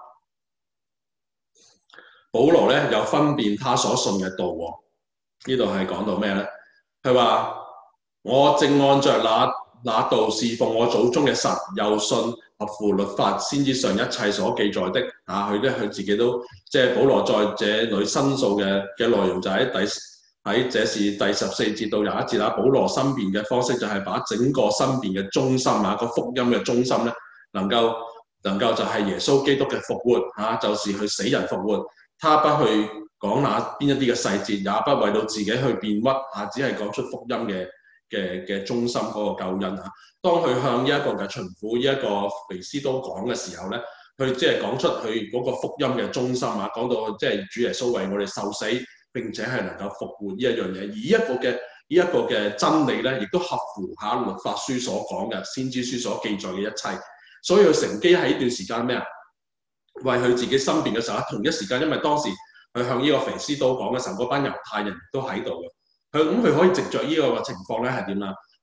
保羅咧有分辨他所信嘅道喎，呢度係講到咩咧？佢話我正按着那道侍奉我祖宗嘅神，又信合乎律法先知上一切所記載的佢自己都即係保羅在這裏申訴嘅內容就喺這是第14節到21節保羅申辯嘅方式就係把整個申辯嘅中心個福音嘅中心咧能夠就係耶穌基督嘅復活就是去死人復活，他不去講邊一啲嘅細節，也不為到自己去辯屈只係講出福音嘅中心嗰個救恩當佢向呢一個嘅巡撫呢一個腓斯都講嘅時候咧，佢即係講出佢嗰個福音嘅中心講到即係主耶穌為我哋受死，並且係能夠復活呢一樣嘢，而呢一個嘅真理咧，亦都合乎律法書所講嘅先知書所記載嘅一切。所以佢乘機喺呢段時間咩為佢自己申辯嘅時候同一時間因為當時佢向呢個腓斯都講嘅時候，嗰班猶太人都喺度嘅。佢可以藉着呢個情況咧係點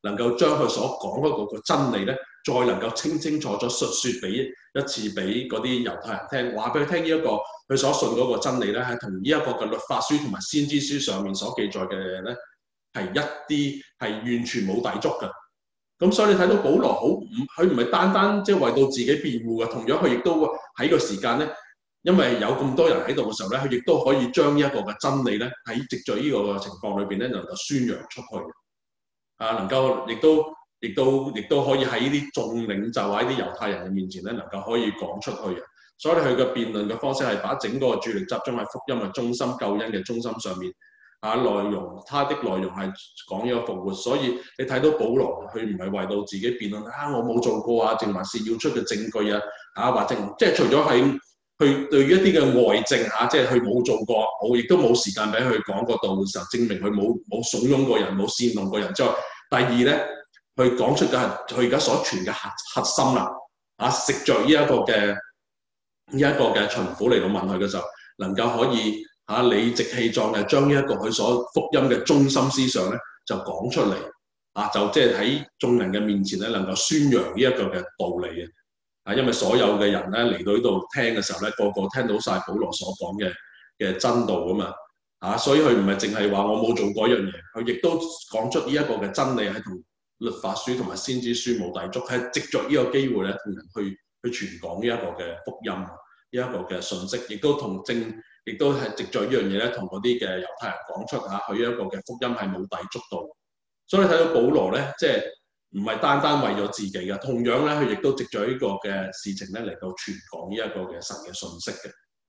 能夠將佢所講嗰個真理咧，再能夠清清楚楚述説俾嗰啲猶太人聽，話俾佢聽呢一個佢所信嗰個真理咧，係同呢一個嘅律法書同埋先知書上面所記載嘅嘢咧，係一啲係完全冇抵觸嘅。咁所以你睇到保羅佢唔係單單即係為到自己辯護嘅，同樣佢亦都喺個時間咧，因為有咁多人喺度嘅時候咧，佢亦都可以將呢一個嘅真理咧，喺藉著呢個情況裏邊咧，能夠宣揚出去，能夠亦都可以喺呢啲眾領袖喺啲猶太人嘅面前咧，能夠可以講出去嘅。所以佢嘅辯論嘅方式係把整個注力集中喺福音嘅中心、救恩嘅中心上面。內容，他的內容係講呢個復活，所以你睇到保羅佢唔係為到自己辯論我冇做過啊，淨還是要出嘅證據啊，或者即係除咗係佢對於一啲嘅外證即係佢冇做過，我亦都冇時間俾佢講個道嘅時候，證明佢冇慫恿過人，冇煽動過人之外，第二咧，佢講出嘅係佢而家所傳嘅核心啦，食着呢一個嘅巡撫嚟到問佢嘅時候，能夠可以理直氣壯嘅將呢一個佢所福音嘅中心思想咧，就講出嚟，就即係喺眾人嘅面前咧，能夠宣揚呢一個嘅道理嘅，因為所有嘅人咧嚟到呢度聽嘅時候咧，個個聽到晒保羅所講嘅真道啊嘛，所以佢唔係淨係話我冇做過一樣嘢，佢亦都講出呢一個嘅真理係同律法書同埋先知書冇抵觸，係藉著呢個機會咧，同人去傳講呢一個嘅福音，呢一個嘅信息，亦都係藉著呢樣嘢咧，同嗰啲嘅猶太人講出佢一個嘅福音係冇抵觸到。所以你睇到保羅咧，即係唔係單單為咗自己嘅，同樣咧佢亦都藉著呢個嘅事情咧嚟到傳講呢一個嘅神嘅信息嘅。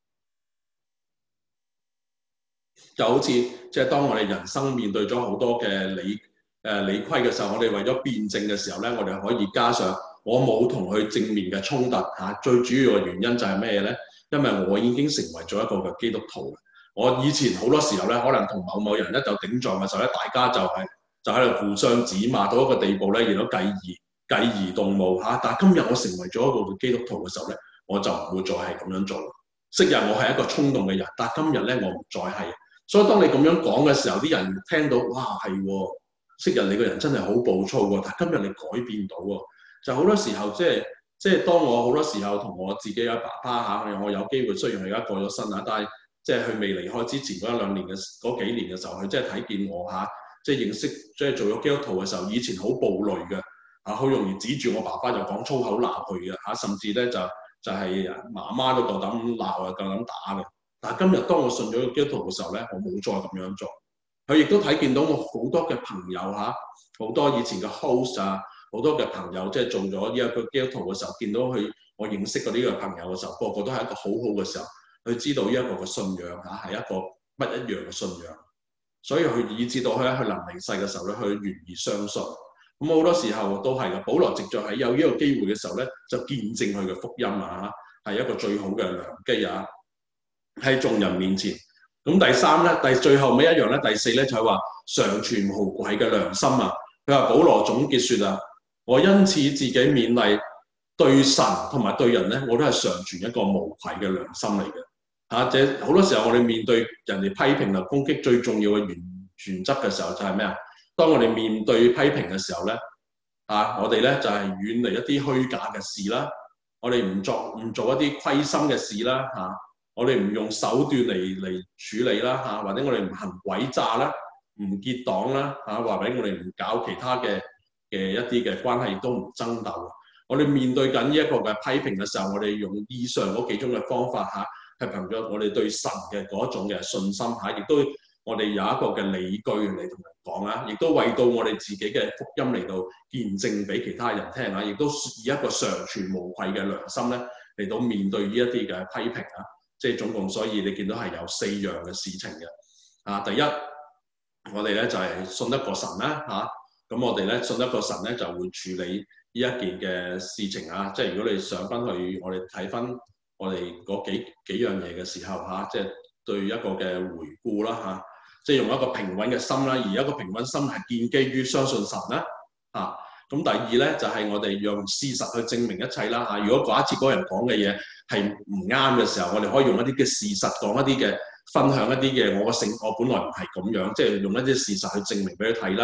就好似即係當我哋人生面對咗好多嘅理虧嘅時候，我哋為咗辯證嘅時候咧，我哋可以加上我冇同佢正面嘅衝突最主要嘅原因就係咩咧？因為我已經成為咗一個嘅基督徒。我以前好多時候咧，可能同某人咧就頂撞嘅時候咧，大家就喺度互相指罵到一個地步咧，然後繼而動武但係今日我成為咗一個基督徒嘅時候咧，我就唔會再係咁樣做。昔日我係一個衝動嘅人，但係今日咧我唔再係。所以當你咁樣講嘅時候，啲人聽到哇係喎，昔日你個人真係好暴躁喎，但係今日你改變到喎，就好多時候即係當我好多時候同我自己嘅爸爸我有機會，雖然佢而家過咗身但係即係佢未離開之前嗰幾年嘅時候，佢即係睇見我即係認識即係做咗基督徒嘅時候，以前好暴戾嘅好容易指住我爸爸就講粗口鬧佢嘅甚至咧就係媽媽都夠膽鬧夠膽打嘅。但係今日當我信咗基督徒嘅時候咧，我冇再咁樣做。佢亦都睇見到我好多嘅朋友好多以前嘅 host 好多嘅朋友即係做咗呢一個基督徒嘅時候，見到我認識嗰啲嘅朋友嘅時候，個個都係一個好好嘅時候，佢知道呢一個嘅信仰係一個不一樣嘅信仰，所以佢以至到佢臨離世嘅時候咧，佢願意相信。咁好多時候都係嘅。保羅藉著喺有呢個機會嘅時候咧，就見證佢嘅福音係一個最好嘅良機喺眾人面前。咁第三咧，最後尾一樣咧，第四咧就係話常存無愧嘅良心佢話保羅總結說我因此自己勉勵，對神同埋對人咧，我都係常存一個無愧嘅良心嚟嘅即係好多時候我哋面對人哋批評同攻擊，最重要嘅原則嘅時候就係咩當我哋面對批評嘅時候咧我哋咧就係遠離一啲虛假嘅事啦，我哋唔做一啲虧心嘅事啦我哋唔用手段嚟處理啦或者我哋唔行詭詐啦，唔結黨啦或者我哋唔搞其他嘅一啲嘅關係，亦都唔爭鬥。我哋面對緊呢一個嘅批評嘅時候，我哋用以上嗰幾種嘅方法係憑咗我哋對神嘅嗰種嘅信心亦都我哋有一個嘅理據嚟同人講亦都為到我哋自己嘅福音嚟到見證俾其他人聽亦都以一個常存無愧嘅良心咧嚟到面對呢一啲嘅批評即係總共，所以你見到係有4樣嘅事情嘅第一，我哋咧就係信得過神啦咁我哋咧信得過神咧就會處理呢一件嘅事情即係如果你上翻去我哋睇翻我哋嗰幾樣嘢嘅時候即係對一個嘅回顧啦即係用一個平穩嘅心啦，而一個平穩心係建基於相信神啦咁第二咧就係我哋用事實去證明一切啦如果假設嗰人講嘅嘢係唔啱嘅時候，我哋可以用一啲嘅事實講一啲嘅分享一啲嘅我本來唔係咁樣，即係用一啲事實去證明俾佢睇啦。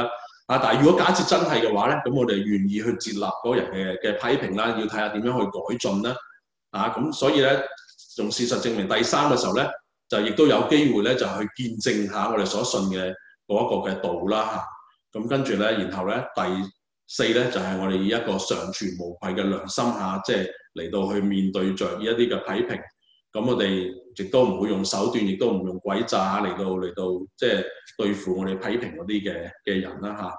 但係如果假設真係嘅話咧，咁我哋願意去接納嗰個人嘅批評啦，要睇下點樣去改進啦。咁所以咧，用事實證明第三嘅時候咧，就亦都有機會咧，就去見證下我哋所信嘅嗰一個嘅道啦嚇。咁跟住咧，然後咧第四咧就係我哋以一個常存無愧嘅良心即係嚟到去面對着呢一啲嘅批評。咁我哋亦都唔會用手段，亦都唔用詭詐嚟到即係對付我哋批評嗰啲嘅人啦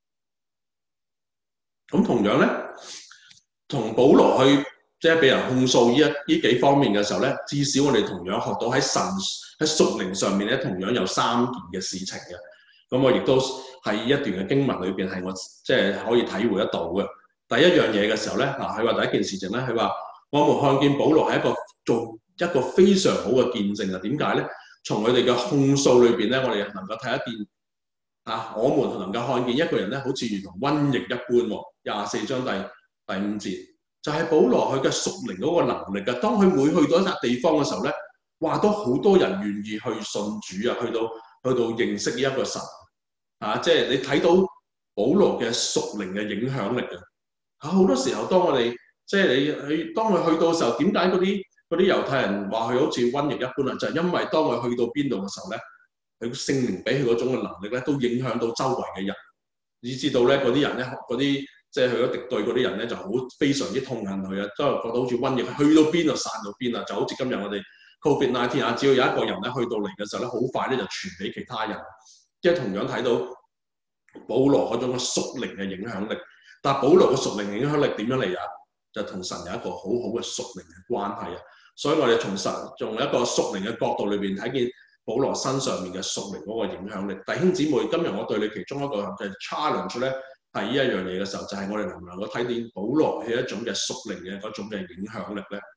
嚇。咁同樣咧，同保羅去即係俾人控訴呢幾方面嘅時候咧，至少我哋同樣學到喺屬靈上面咧，同樣有3件嘅事情嘅。咁我亦都喺一段嘅經文裏邊係我即係可以體會得到嘅。第一樣嘢嘅時候咧，佢話第一件事情咧，佢話我們看見保羅係做一個非常好嘅見證啊！點解咧？從佢哋嘅控訴裏邊咧，我哋能夠睇一見我們能夠看見一個人咧，好似如同瘟疫一般喎。24章第5節就係保羅佢嘅屬靈嗰個能力嘅。當佢每去到一笪地方嘅時候咧，話都好多人願意去信主啊，去到認識呢一個神即係你睇到保羅嘅屬靈嘅影響力啊！好多時候當我哋即係當佢去到嘅時候，點解嗰啲猶太人話佢好似瘟疫一般啊？就係因為當佢去到邊度嘅時候咧，佢聖靈俾佢嗰種嘅能力咧，都影響到周圍嘅人，以至到咧嗰啲人咧，嗰啲即係去咗敵對嗰啲人咧，就非常之痛恨佢啊，即係覺得好似瘟疫去到邊就散到邊啊！就好似今日我哋 COVID-19只要有一個人咧去到嚟嘅時候咧，好快咧就傳俾其他人。即係同樣睇到保羅嗰種嘅屬靈嘅影響力，但係保羅嘅屬靈影響力點樣嚟啊？就同神有一個好好嘅屬靈嘅關係啊！所以我哋從一個屬靈嘅角度裏邊睇見保羅身上面嘅屬靈嗰個影響力。弟兄姊妹，今日我對你其中一個嘅 challenge 咧係呢一樣嘢嘅時候，就係我哋能唔能夠睇見保羅係一種嘅屬靈嘅嗰種嘅影響力咧？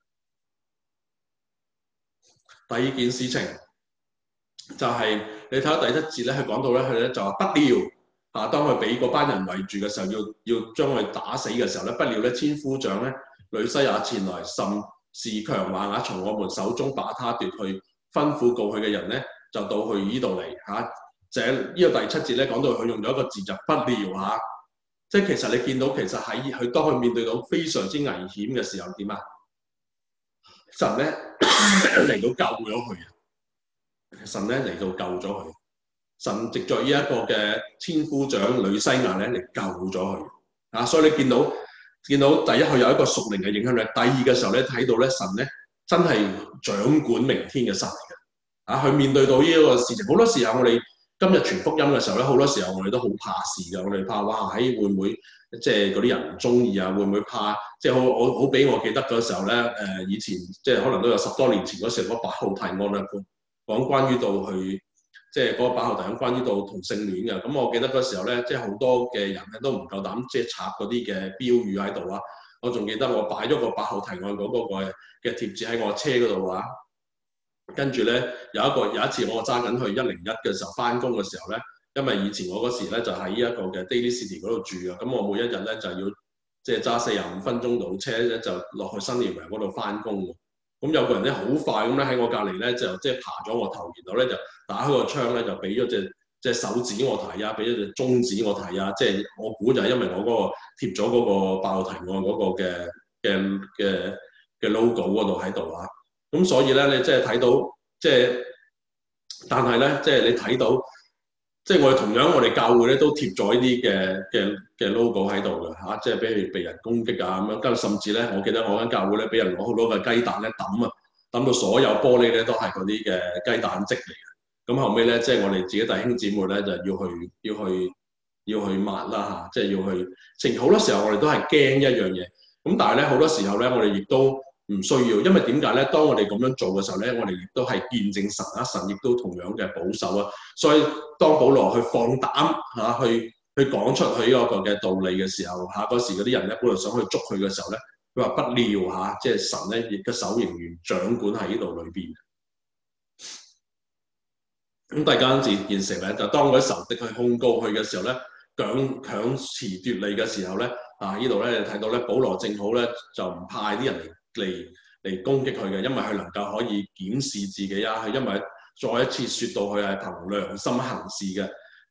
第二件事情就係你睇下第7節咧，佢講到咧，佢咧就話不料當佢俾嗰班人圍住嘅時候，要將佢打死嘅時候咧，不料咧千夫長咧呂西亞前來，甚是強橫從我們手中把他奪去，吩咐告佢嘅人咧就到去呢度嚟就係呢個第7節咧講到佢用咗一個字就不料即係其實你見到其實喺佢當佢面對到非常之危險嘅時候點啊？神咧嚟到救咗佢啊！神咧嚟到救咗佢，神藉着呢一個嘅千夫長呂西亞咧嚟救咗佢所以你見到第一佢有一個屬靈嘅影響力，第二嘅時候咧睇到咧神咧真係掌管明天嘅神嚟嘅佢面對到呢一個事情，好多時候我哋今日傳福音嘅時候咧，好多時候我哋都好怕事㗎，我哋怕會唔會即係嗰啲人唔中意啊？會唔會怕即係好俾我記得嗰時候咧以前即係可能都有10多年前嗰時嗰8號提案啊，講關於到去即係嗰個8號提案關於到同性戀嘅。咁我記得嗰時候咧，即係好多嘅人咧都唔夠膽即係插嗰啲嘅標語喺度我仲記得我擺咗個8號提案嗰個嘅貼紙喺我車嗰度跟住咧有一次我揸緊去101嘅時候翻工嘅時候咧，因為以前我嗰時咧就喺呢一個嘅 Daly City 嗰度住咁我每一日咧就要即係揸45分鐘到車咧就落去新田圍嗰度翻工。咁有個人咧好快咁咧喺我隔離咧就即係爬咗我頭，然後咧就打開個窗咧就俾咗隻手指我睇俾咗隻中指我睇即係我估就係因為我嗰個貼咗嗰個8號提案嗰個嘅 logo 嗰度喺度咁所以咧你即係睇到即係，但係咧即係你睇到即係我哋同樣我哋教會咧都貼咗呢啲嘅 logo 喺度嘅即係俾佢被人攻擊咁樣，跟住甚至咧我記得我間教會咧俾人攞好多嘅雞蛋咧抌到所有玻璃咧都係嗰啲嘅雞蛋漬嚟嘅。咁後尾咧即係我哋自己弟兄姊妹咧就要去抹啦即係要去成好多時候我哋都係驚一樣嘢。咁但係咧好多時候咧我哋亦都唔需要，因為點解咧？當我哋咁樣做嘅時候咧，我哋亦都係見證神神亦都同樣嘅保守所以當保羅去放膽去講出佢呢個嘅道理嘅時候嗰時嗰啲人咧本來想去捉佢嘅時候咧，佢話不料即係神咧亦嘅手仍然掌管喺呢度裏邊。咁第件事咧就當嗰啲仇敵去控告佢嘅時候咧，強詞奪理嘅時候咧呢度咧你睇到咧保羅正好咧就唔派啲人嚟攻擊佢嘅，因為佢能夠可以檢視自己佢因為再一次説到佢係憑良心行事嘅。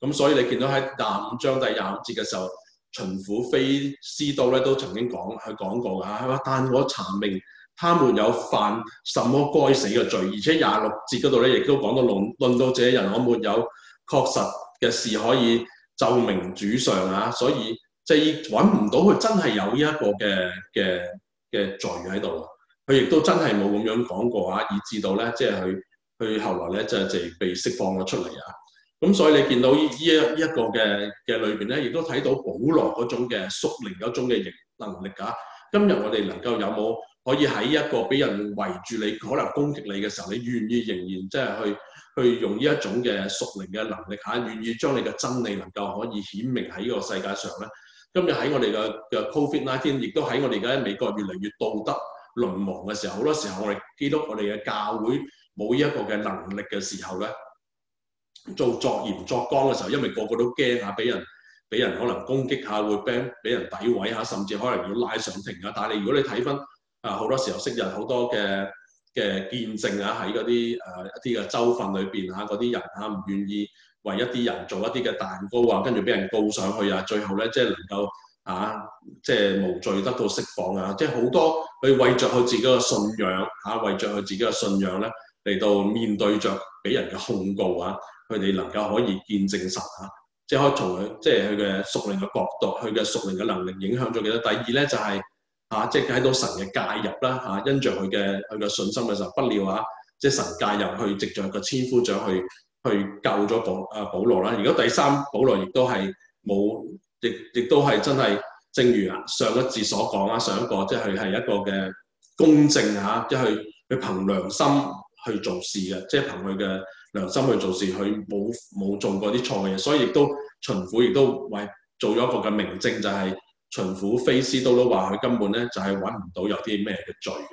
咁所以你見到喺25章第25節嘅時候，巡撫非斯都咧都曾經講過嚇，佢話：但我查明他們有犯什麼該死嘅罪，而且26節嗰度咧亦都講到論到這人，我沒有確實嘅事可以奏明主上啊，所以即係揾唔到佢真係有呢一個嘅罪喺度，佢亦都真係冇咁樣講過啊，以至到咧即係佢後來咧就被釋放咗出嚟啊。咁所以你見到呢一個嘅裏邊咧，亦都睇到保羅嗰種嘅屬靈嗰種嘅能力啊。今日我哋能夠有冇可以喺一個俾人圍住你，可能攻擊你嘅時候，你願意仍然即係去用呢一種嘅屬靈嘅能力嚇，願意將你嘅真理能夠可以顯明喺呢個世界上咧。今日喺我哋嘅 COVID-19，亦都喺我哋而家美國越嚟越道德淪亡嘅時候，好多時候我哋基督我哋嘅教會冇呢一個嘅能力嘅時候咧，做作鹽作光嘅時候，因為個個都驚嚇，俾人可能攻擊下，會俾人詆毀下，甚至可能要拉上庭啊。但係如果你睇翻好多時候昔日好多嘅見證啊，喺嗰啲一啲嘅州份裏邊嚇，嗰啲人嚇唔願意為一啲人做一啲嘅蛋糕啊，跟住俾人告上去啊，最後咧即係能夠即係無罪得到釋放啊，即係好多佢為着佢自己嘅信仰嚇，為着佢自己嘅信仰咧嚟到面對着俾人嘅控告啊。佢哋能夠可以見證神啊，即係可以從佢即係佢嘅屬靈嘅角度，佢嘅屬靈嘅能力影響咗幾多。第二咧就係即係睇到神嘅介入啦因着佢嘅信心嘅時候，不料即係神介入去藉著個千夫長去救咗保羅啦。如果第三，保羅亦都係冇，亦都係真係正如上一節所講上一個即係佢係一個嘅公正即係佢憑良心去做事嘅，即係憑佢嘅良心去做事，佢冇做過啲錯嘅嘢，所以亦都巡撫亦都為做咗一個嘅明證，就係巡撫非斯都話佢根本咧就係揾唔到有啲咩嘅罪。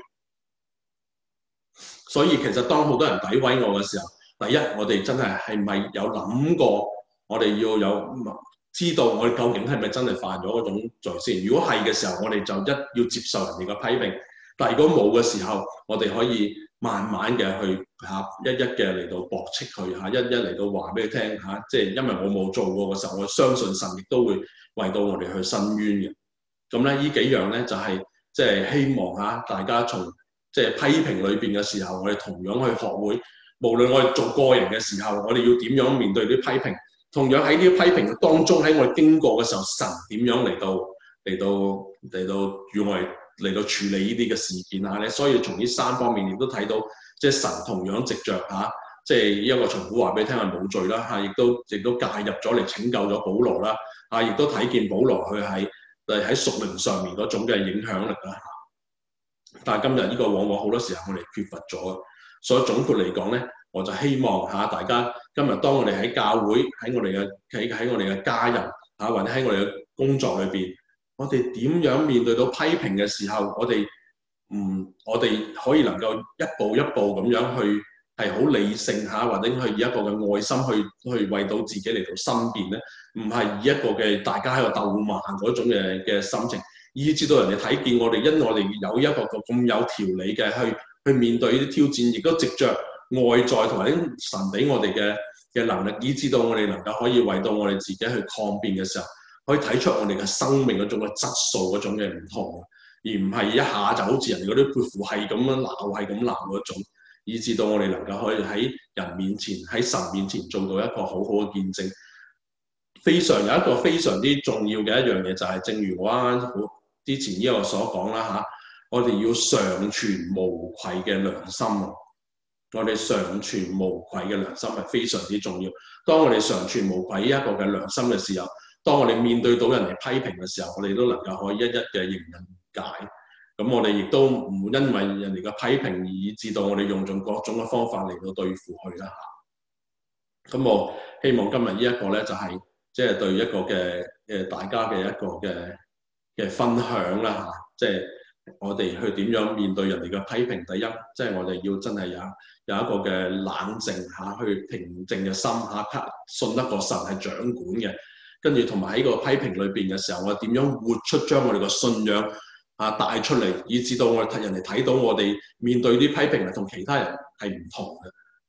所以其實當好多人詆毀我嘅時候，第一我哋真係咪有諗過，我哋要有知道我哋究竟係咪真係犯咗嗰種罪先？如果係嘅時候，我哋就要接受人哋嘅批評。但係如果冇嘅時候，我哋可以慢慢嘅去一一嘅嚟到駁斥佢一一嚟到話俾佢聽即係因為我冇做過嘅時候，我相信神亦都會為到我哋去伸冤嘅。咁咧呢幾樣咧就係即係希望大家從即係批評裏邊嘅時候，我哋同樣去學會，無論我哋做個人嘅時候，我哋要點樣面對啲批評，同樣喺呢啲批評當中，喺我哋經過嘅時候，神點樣嚟到與我哋嚟到處理呢啲嘅事件咧，所以從呢三方面亦都睇到，即係神同樣藉着即係一個巡撫話俾你聽係冇罪啦亦都介入咗嚟拯救咗保羅啦亦都睇見保羅佢喺屬靈上面嗰種嘅影響力啦但係今日呢個往往好多時候我哋缺乏咗，所以總括嚟講咧，我就希望大家今日當我哋喺教會喺我哋嘅家人或者喺我哋嘅工作裏邊，我哋點樣面對到批評嘅時候，我哋可以能夠一步一步咁樣去係好理性或者去以一個嘅愛心去為到自己嚟到申辯咧，唔係以一個嘅大家喺度鬥罵嗰種嘅心情，以至到人哋睇見我哋，因我哋有一個咁有條理嘅去面對呢啲挑戰，亦都藉着外在同埋神俾我哋嘅能力，以至到我哋能夠可以為到我哋自己去抗辯嘅時候，可以睇出我哋嘅生命嗰種嘅質素嗰種嘅唔同，而唔係一下就好似人哋嗰啲潑婦係咁樣鬧係咁鬧嗰種，以至到我哋能夠可以喺人面前喺神面前做到一個好好嘅見證。有一個非常之重要嘅一樣嘢就係，正如我啱啱之前呢個所講啦我哋要常存無愧嘅良心我哋常存無愧嘅良心係非常之重要。當我哋常存無愧呢一個嘅良心嘅時候，當我哋面對到人哋批評嘅時候，我哋都能夠可以一一嘅迎刃而解。咁我哋亦都唔會因為人哋嘅批評而以致到我哋用盡各種嘅方法嚟到對付佢啦咁我希望今日呢一個咧就係即係對一個嘅大家嘅一個嘅分享啦即係我哋去點樣面對人哋嘅批評。第一，即係我哋要真係有一個嘅冷靜去平靜嘅心信得過神係掌管嘅。跟住同埋喺個批評裏邊嘅時候，我點樣活出將我哋個信仰帶出嚟，以至到人哋睇到我哋面對啲批評係同其他人係唔同嘅。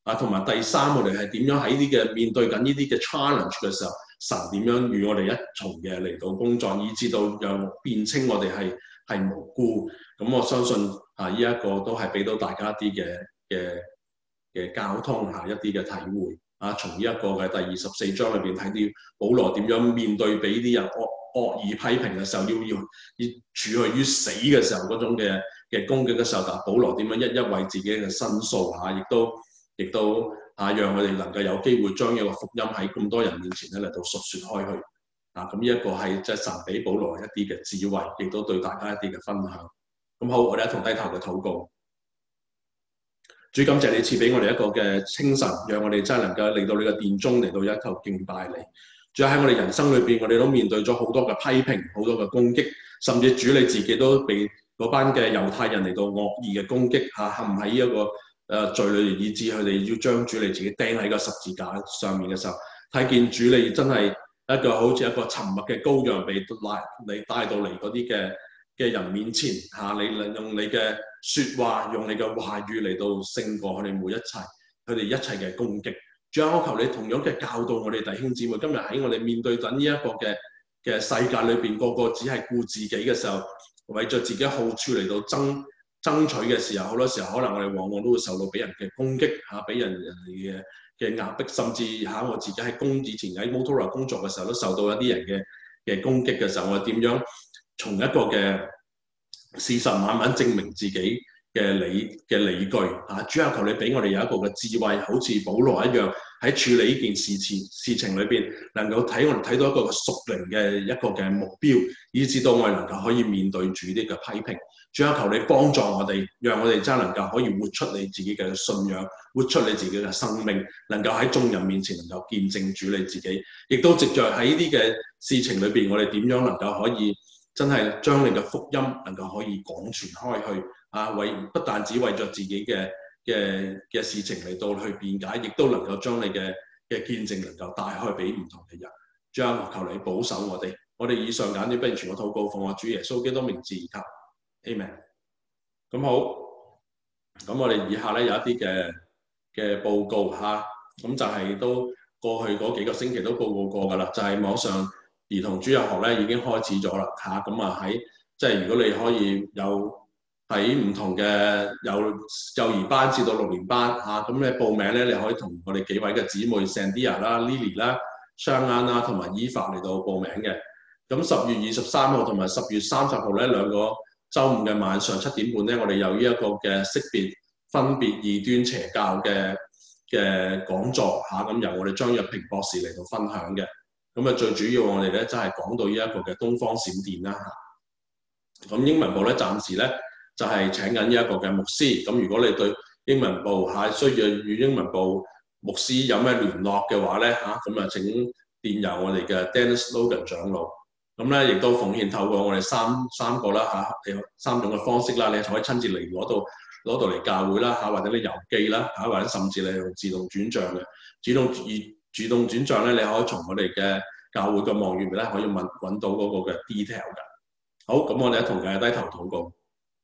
同埋第三，我哋係點樣喺呢嘅面對緊呢啲嘅 challenge 嘅時候，神點樣與我哋一重嘅嚟到工作，以至到讓辨清我哋係無辜。咁我相信呢一個都係俾到大家一啲嘅交通一啲嘅體會。從呢一個嘅第24章裏邊睇到保羅點樣面對俾啲人惡意批評嘅時候，要處佢於死嘅時候嗰種嘅攻擊嘅時候，但保羅點樣一一為自己嘅申訴亦都讓我哋能夠有機會將呢個福音喺咁多人面前咧嚟到述説開去。咁呢一個係即係神俾保羅一啲嘅智慧，亦都對大家一啲嘅分享。咁好，我哋一同低頭嘅禱告。主，感謝你賜俾我哋一個嘅清晨，讓我哋真係能夠嚟到你嘅殿中，嚟到一頭敬拜你。主喺我哋人生裏邊，我哋都面對咗好多嘅批評，好多嘅攻擊，甚至主你自己都被嗰班嘅猶太人嚟到惡意嘅攻擊，陷喺呢一個罪裏，以致佢哋要將主你自己釘喺個十字架上面嘅時候，睇見主你真係一個好似一個沉默嘅羔羊，被帶到嚟嗰啲嘅人面前，你用你嘅説話，用你嘅話語嚟到勝過佢哋每一切，佢哋一切嘅攻擊。主啊，我求你同樣嘅教導我哋弟兄姊妹，今日喺我哋面對緊呢一個嘅世界裏邊，個個只係顧自己嘅時候，為咗自己好處嚟到爭取嘅時候，好多時候可能我哋往往都會受到俾人嘅攻擊，俾人嘅壓迫，甚至我自己以前喺 Motorola 工作嘅時候，都受到一啲人嘅攻擊嘅時候，我點樣從一個嘅事實慢慢證明自己嘅理據主啊，求你俾我哋有一個嘅智慧，好似保羅一樣，喺處理呢件事情裏邊，能夠我哋睇到一個屬靈嘅一個嘅目標，以至到我哋能夠可以面對主啲嘅批評。主啊，求你幫助我哋，讓我哋真係能夠可以活出你自己嘅信仰，活出你自己嘅生命，能夠喺眾人面前能夠見證主你自己，亦都藉着喺呢啲嘅事情裏邊，我哋點樣能夠可以真係將你嘅福音能夠可以廣傳開去不但只為着自己嘅事情嚟到去辯解，亦都能夠將你嘅見證能夠帶開俾唔同嘅人。主啊，求你保守我哋。我哋以上簡短不完全嘅禱告，奉我主耶穌基督名字而求。Amen。咁好，咁我哋以下咧有一啲嘅報告咁就係都過去嗰幾個星期都報告過㗎啦，就係網上兒童主日學咧已經開始咗啦咁喺即係如果你可以有喺唔同嘅幼兒班至到6年班咁你報名咧，你可以同我哋幾位嘅姊妹 Sandia 啦、Lily 啦、Shangan 啦同埋 Eva 嚟到報名嘅。咁10月23號同埋10月30號咧兩個週五嘅晚上7點半咧，我哋有呢一個嘅識別分別異端邪教嘅講座咁由我哋張若平博士嚟到分享嘅。咁最主要我哋咧真係講到呢一個嘅東方閃電啦咁英文部咧暫時咧就係請緊呢一個嘅牧師。咁如果你對英文部需要與英文部牧師有咩聯絡嘅話咧咁請電郵我哋嘅 Dennis Logan 長老。咁咧亦都奉獻透過我哋三個啦3種嘅方式啦，你可以親自嚟攞到嚟教會啦或者你郵寄啦或者甚至你用自動轉帳嘅主動轉帳咧，你可以從我哋嘅教會嘅網頁咧可以揾到嗰個嘅 detail 㗎。好，咁我哋一同嘅低頭禱告。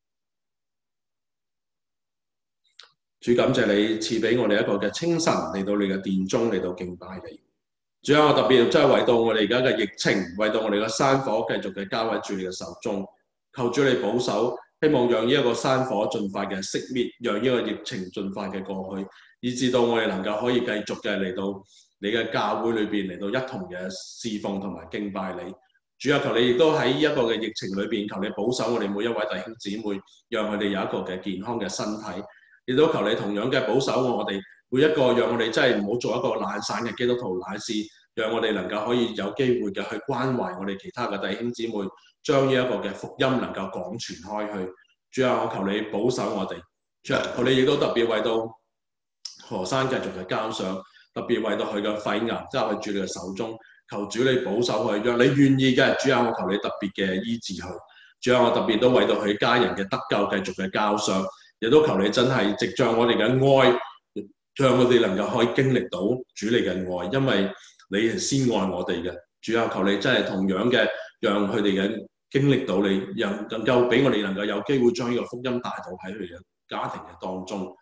主，感謝你賜俾我哋一個嘅清晨嚟到你嘅殿中嚟到敬拜你。主啊，我特別真係為到我哋而家嘅疫情，為到我哋嘅山火繼續嘅交喺主你嘅手中，求主你保守，希望讓呢一個山火盡快嘅熄滅，讓呢個疫情盡快嘅過去，以至到我哋能夠可以繼續嘅嚟到你嘅教會裏邊嚟到一同嘅侍奉同埋敬拜你。主啊，求你亦都喺呢一個嘅疫情裏邊，求你保守我哋每一位弟兄姊妹，讓佢哋有一個嘅健康嘅身體，亦都求你同樣嘅保守我哋每一個，讓我哋真係唔好做一個懶散嘅基督徒，乃是讓我哋能夠可以有機會嘅去關懷我哋其他嘅弟兄姊妹，將呢一個嘅福音能夠廣傳開去。主啊，我求你保守我哋。主啊，求你亦都特別為到何生繼續嘅交上，特別為到佢嘅肺癌交喺主你嘅手中。求主你保守佢，若你願意嘅，主啊，我求你特別嘅醫治佢。主啊，我特別都為到佢家人嘅得救繼續嘅交上，亦都求你真係藉著我哋嘅愛，讓我哋能夠可以經歷到主你嘅愛，因為你係先愛我哋嘅。主啊，求你真係同樣嘅，讓佢哋嘅經歷到你，讓能夠俾我哋能夠有機會將呢個福音帶到喺佢哋嘅家庭嘅當中。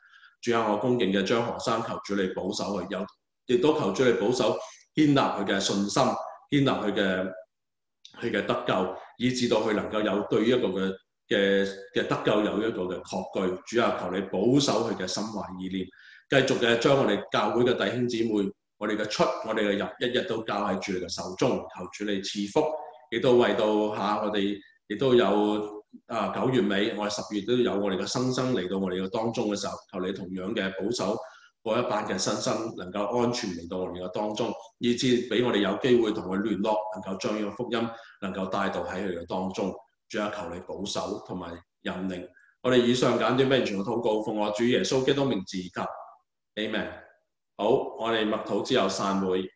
主啊，我恭敬嘅將何生，求主你保守佢，亦都求主你保守建立佢嘅信心，建立佢嘅得救，以至到佢能夠有對於一個嘅得救有一個嘅確據。主啊，求你保守佢嘅心懷意念，繼續嘅將我哋教會嘅弟兄姊妹，我哋嘅出，我哋嘅入，一日都交喺主你嘅手中。求主你賜福，亦都為到我哋亦都有9月尾，我哋10月都有我哋嘅新生嚟到我哋嘅當中嘅時候，求你同樣嘅保守嗰一班嘅新生能夠安全嚟到我哋嘅當中，以致俾我哋有機會同佢聯絡，能夠將呢個福音能夠帶到喺佢嘅當中。主啊，求你保守同埋引領。我哋以上簡短並全嘅禱告，奉我主耶穌基督名字求，Amen。好，我哋默禱之後散會。